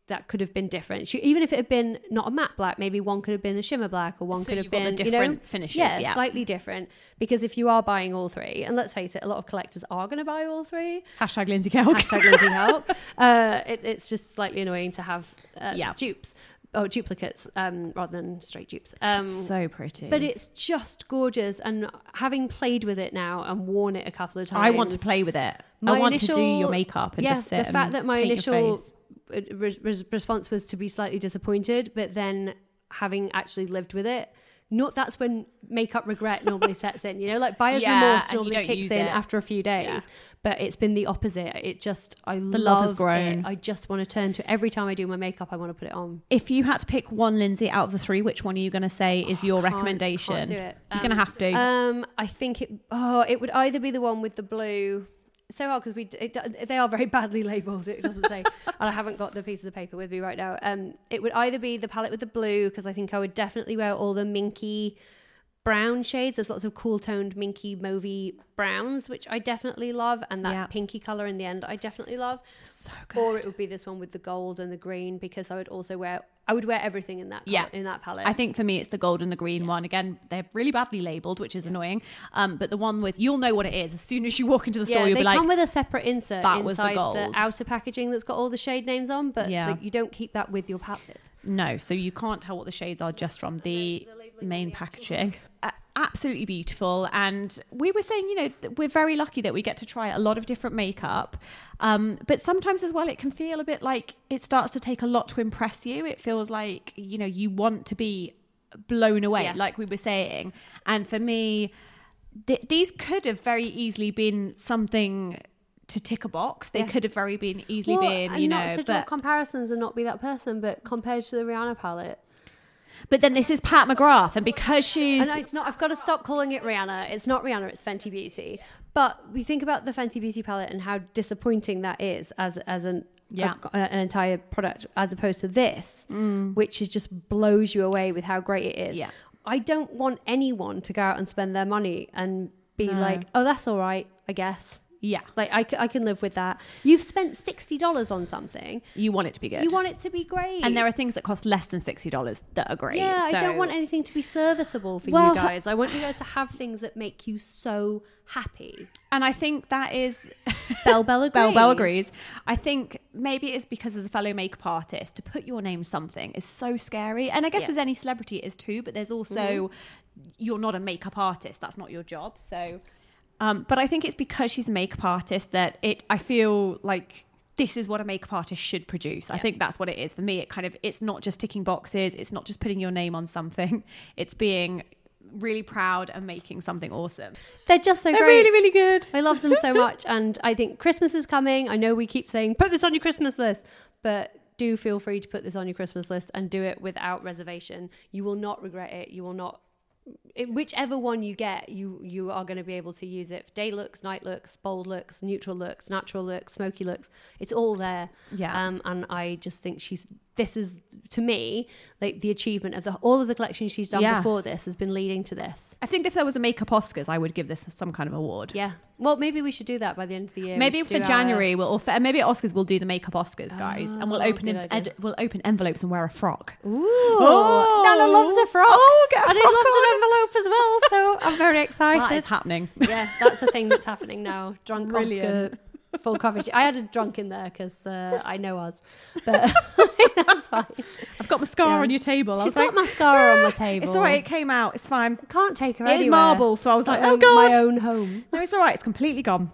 that could have been different. She, even if it had been not a matte black, maybe one could have been a shimmer black, or one So could have you've got the been different you know, finishes, Yeah, yeah. slightly different. Because if you are buying all three, and let's face it, a lot of collectors are going to buy all three. Hashtag Lindsay Kelk. Hashtag Lindsay Kelk. Uh, it, it's just slightly annoying to have uh, Yeah. dupes. Oh, duplicates um, rather than straight dupes. Um, So pretty. but it's just gorgeous. And having played with it now and worn it a couple of times, I want to play with it. my I want initial, to do your makeup and yeah, just sit the fact and that my paint your initial face. re- re- response was to be slightly disappointed, but then having actually lived with it, not that's when makeup regret normally sets in, you know, like buyer's Yeah, remorse and you normally don't kicks use in it. after a few days. Yeah. But it's been the opposite. It just, I The love, love has grown. it. I just want to turn to every time I do my makeup, I want to put it on. If you had to pick one, Lindsay, out of the three, which one are you going to say is your Can't- recommendation? Can't do it. You're going to have to. Um, I think it. Oh, it would either be the one with the blue. It's so hard because we it, they are very badly labelled. It doesn't say, and I haven't got the pieces of paper with me right now. Um, it would either be the palette with the blue, because I think I would definitely wear all the minky brown shades. There's lots of cool toned minky mauvey browns, which I definitely love, and that Yeah. pinky color in the end I definitely love. So good. Or it would be this one with the gold and the green, because I would also wear I would wear everything in that Yeah. in that palette. I think for me, it's the gold and the green one. Again, they're really badly labelled, which is annoying. Um, but the one with, you'll know what it is. As soon as you walk into the store, yeah, you'll they be like, come with a separate insert "That was the inside the, gold." outer packaging that's got all the shade names on, but Yeah. like, you don't keep that with your palette. no. So you can't tell what the shades are just from the main packaging. Uh, absolutely beautiful. And we were saying, you know, th- we're very lucky that we get to try a lot of different makeup. Um, but sometimes as well, it can feel a bit like it starts to take a lot to impress you. It feels like, you know, you want to be blown away, Yeah. like we were saying. And for me, th- these could have very easily been something to tick a box. They Yeah. could have very been easily Well, been, and you not know, to draw but, comparisons and not be that person, but compared to the Rihanna palette. but then this is Pat McGrath, and because she's And it's not. I've got to stop calling it Rihanna. It's not Rihanna. It's Fenty Beauty. But we think about the Fenty Beauty palette and how disappointing that is as as an Yeah. a- an entire product, as opposed to this, which is just blows you away with how great it is. Yeah. I don't want anyone to go out and spend their money and be No. like, oh, that's all right, I guess. yeah, Like I, c- I can live with that. You've spent sixty dollars on something. you want it to be good. You want it to be great. and there are things that cost less than sixty dollars that are great. Yeah, I so- don't want anything to be serviceable for Well, you guys. I want you guys to have things that make you so happy. And I think that is Bell Bell agrees. Bell Bell agrees. I think maybe it's because as a fellow makeup artist, to put your name something is so scary. And I guess Yeah. as any celebrity it is too, but there's also you're not a makeup artist. That's not your job. So um, but I think it's because she's a makeup artist that it I feel like this is what a makeup artist should produce. I think that's what it is. For me, it kind of it's not just ticking boxes, it's not just putting your name on something. It's being really proud and making something awesome. They're just so They're great. really, really good. I love them so much. And I think Christmas is coming. I know we keep saying, put this on your Christmas list, but do feel free to put this on your Christmas list and do it without reservation. You will not regret it. You will not, it, whichever one you get, you you are going to be able to use it for day looks, night looks, bold looks, neutral looks, natural looks, smoky looks. It's all there. Yeah. Um, and I just think she's, this is, to me, like the achievement of the all of the collections she's done Yeah. before this has been leading to this. I think if there was a makeup Oscars, I would give this some kind of award. Yeah. Well, maybe we should do that by the end of the year. We Maybe should for do our- January, we'll or for, maybe at Oscars we'll do the makeup Oscars, guys, and we'll Oh, open good en- idea. ed- we'll open envelopes and wear a frock. Ooh. Oh. Nana loves a frock. Oh, get a and he frock loves on. an envelope as well. So I'm very excited. That is happening. Yeah, that's the thing that's happening now. Drunk Brilliant. Oscar full coverage. I had a drunk in there because uh, I know us, but that's fine. I've got mascara Yeah. on your table. I She's was got like, mascara on my "Ah, table. It's all right. It came out. It's fine. Can't take her It is anywhere. marble, so I was like, At oh home- god, my own home. no, it's all right. It's completely gone.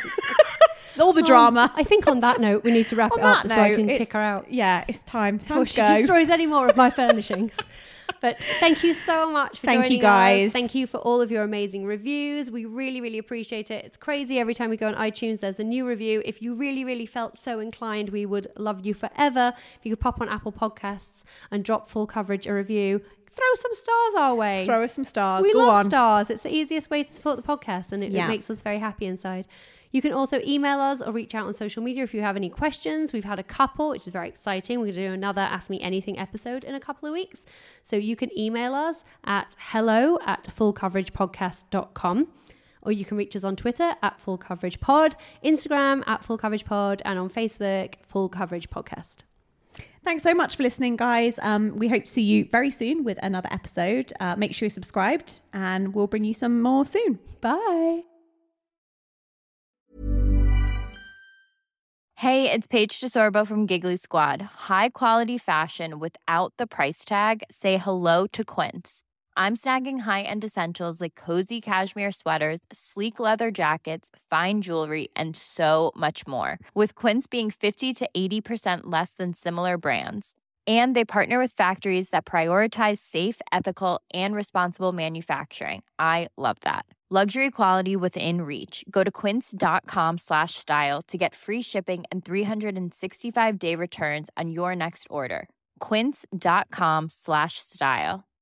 All the drama. Um, I think on that note, we need to wrap On it up that so I note, can it's- kick her out. Yeah, it's time. Time Before to she go. destroys any more of my furnishings. But thank you so much for Thank you, joining guys. us. Thank you for all of your amazing reviews. We really, really appreciate it. It's crazy. Every time we go on iTunes, there's a new review. If you really, really felt so inclined, we would love you forever. If you could pop on Apple Podcasts and drop Full Coverage a review, throw some stars our way. Throw us some stars. We Go love on. stars. It's the easiest way to support the podcast, and it, Yeah. it makes us very happy inside. You can also email us or reach out on social media if you have any questions. We've had a couple, which is very exciting. We're going to do another Ask Me Anything episode in a couple of weeks. So you can email us at hello at full coverage podcast dot com, or you can reach us on Twitter at Full Coverage Pod, Instagram at Full Coverage Pod, and on Facebook, Full Coverage Podcast. Thanks so much for listening, guys. Um, we hope to see you very soon with another episode. Uh, make sure you're subscribed and we'll bring you some more soon. Bye. Hey, it's Paige DeSorbo from Giggly Squad. High quality fashion without the price tag. Say hello to Quince. I'm snagging high-end essentials like cozy cashmere sweaters, sleek leather jackets, fine jewelry, and so much more. With Quince being fifty to eighty percent less than similar brands. And they partner with factories that prioritize safe, ethical, and responsible manufacturing. I love that. Luxury quality within reach. Go to quince.com slash style to get free shipping and three sixty-five day returns on your next order. Quince.com slash style.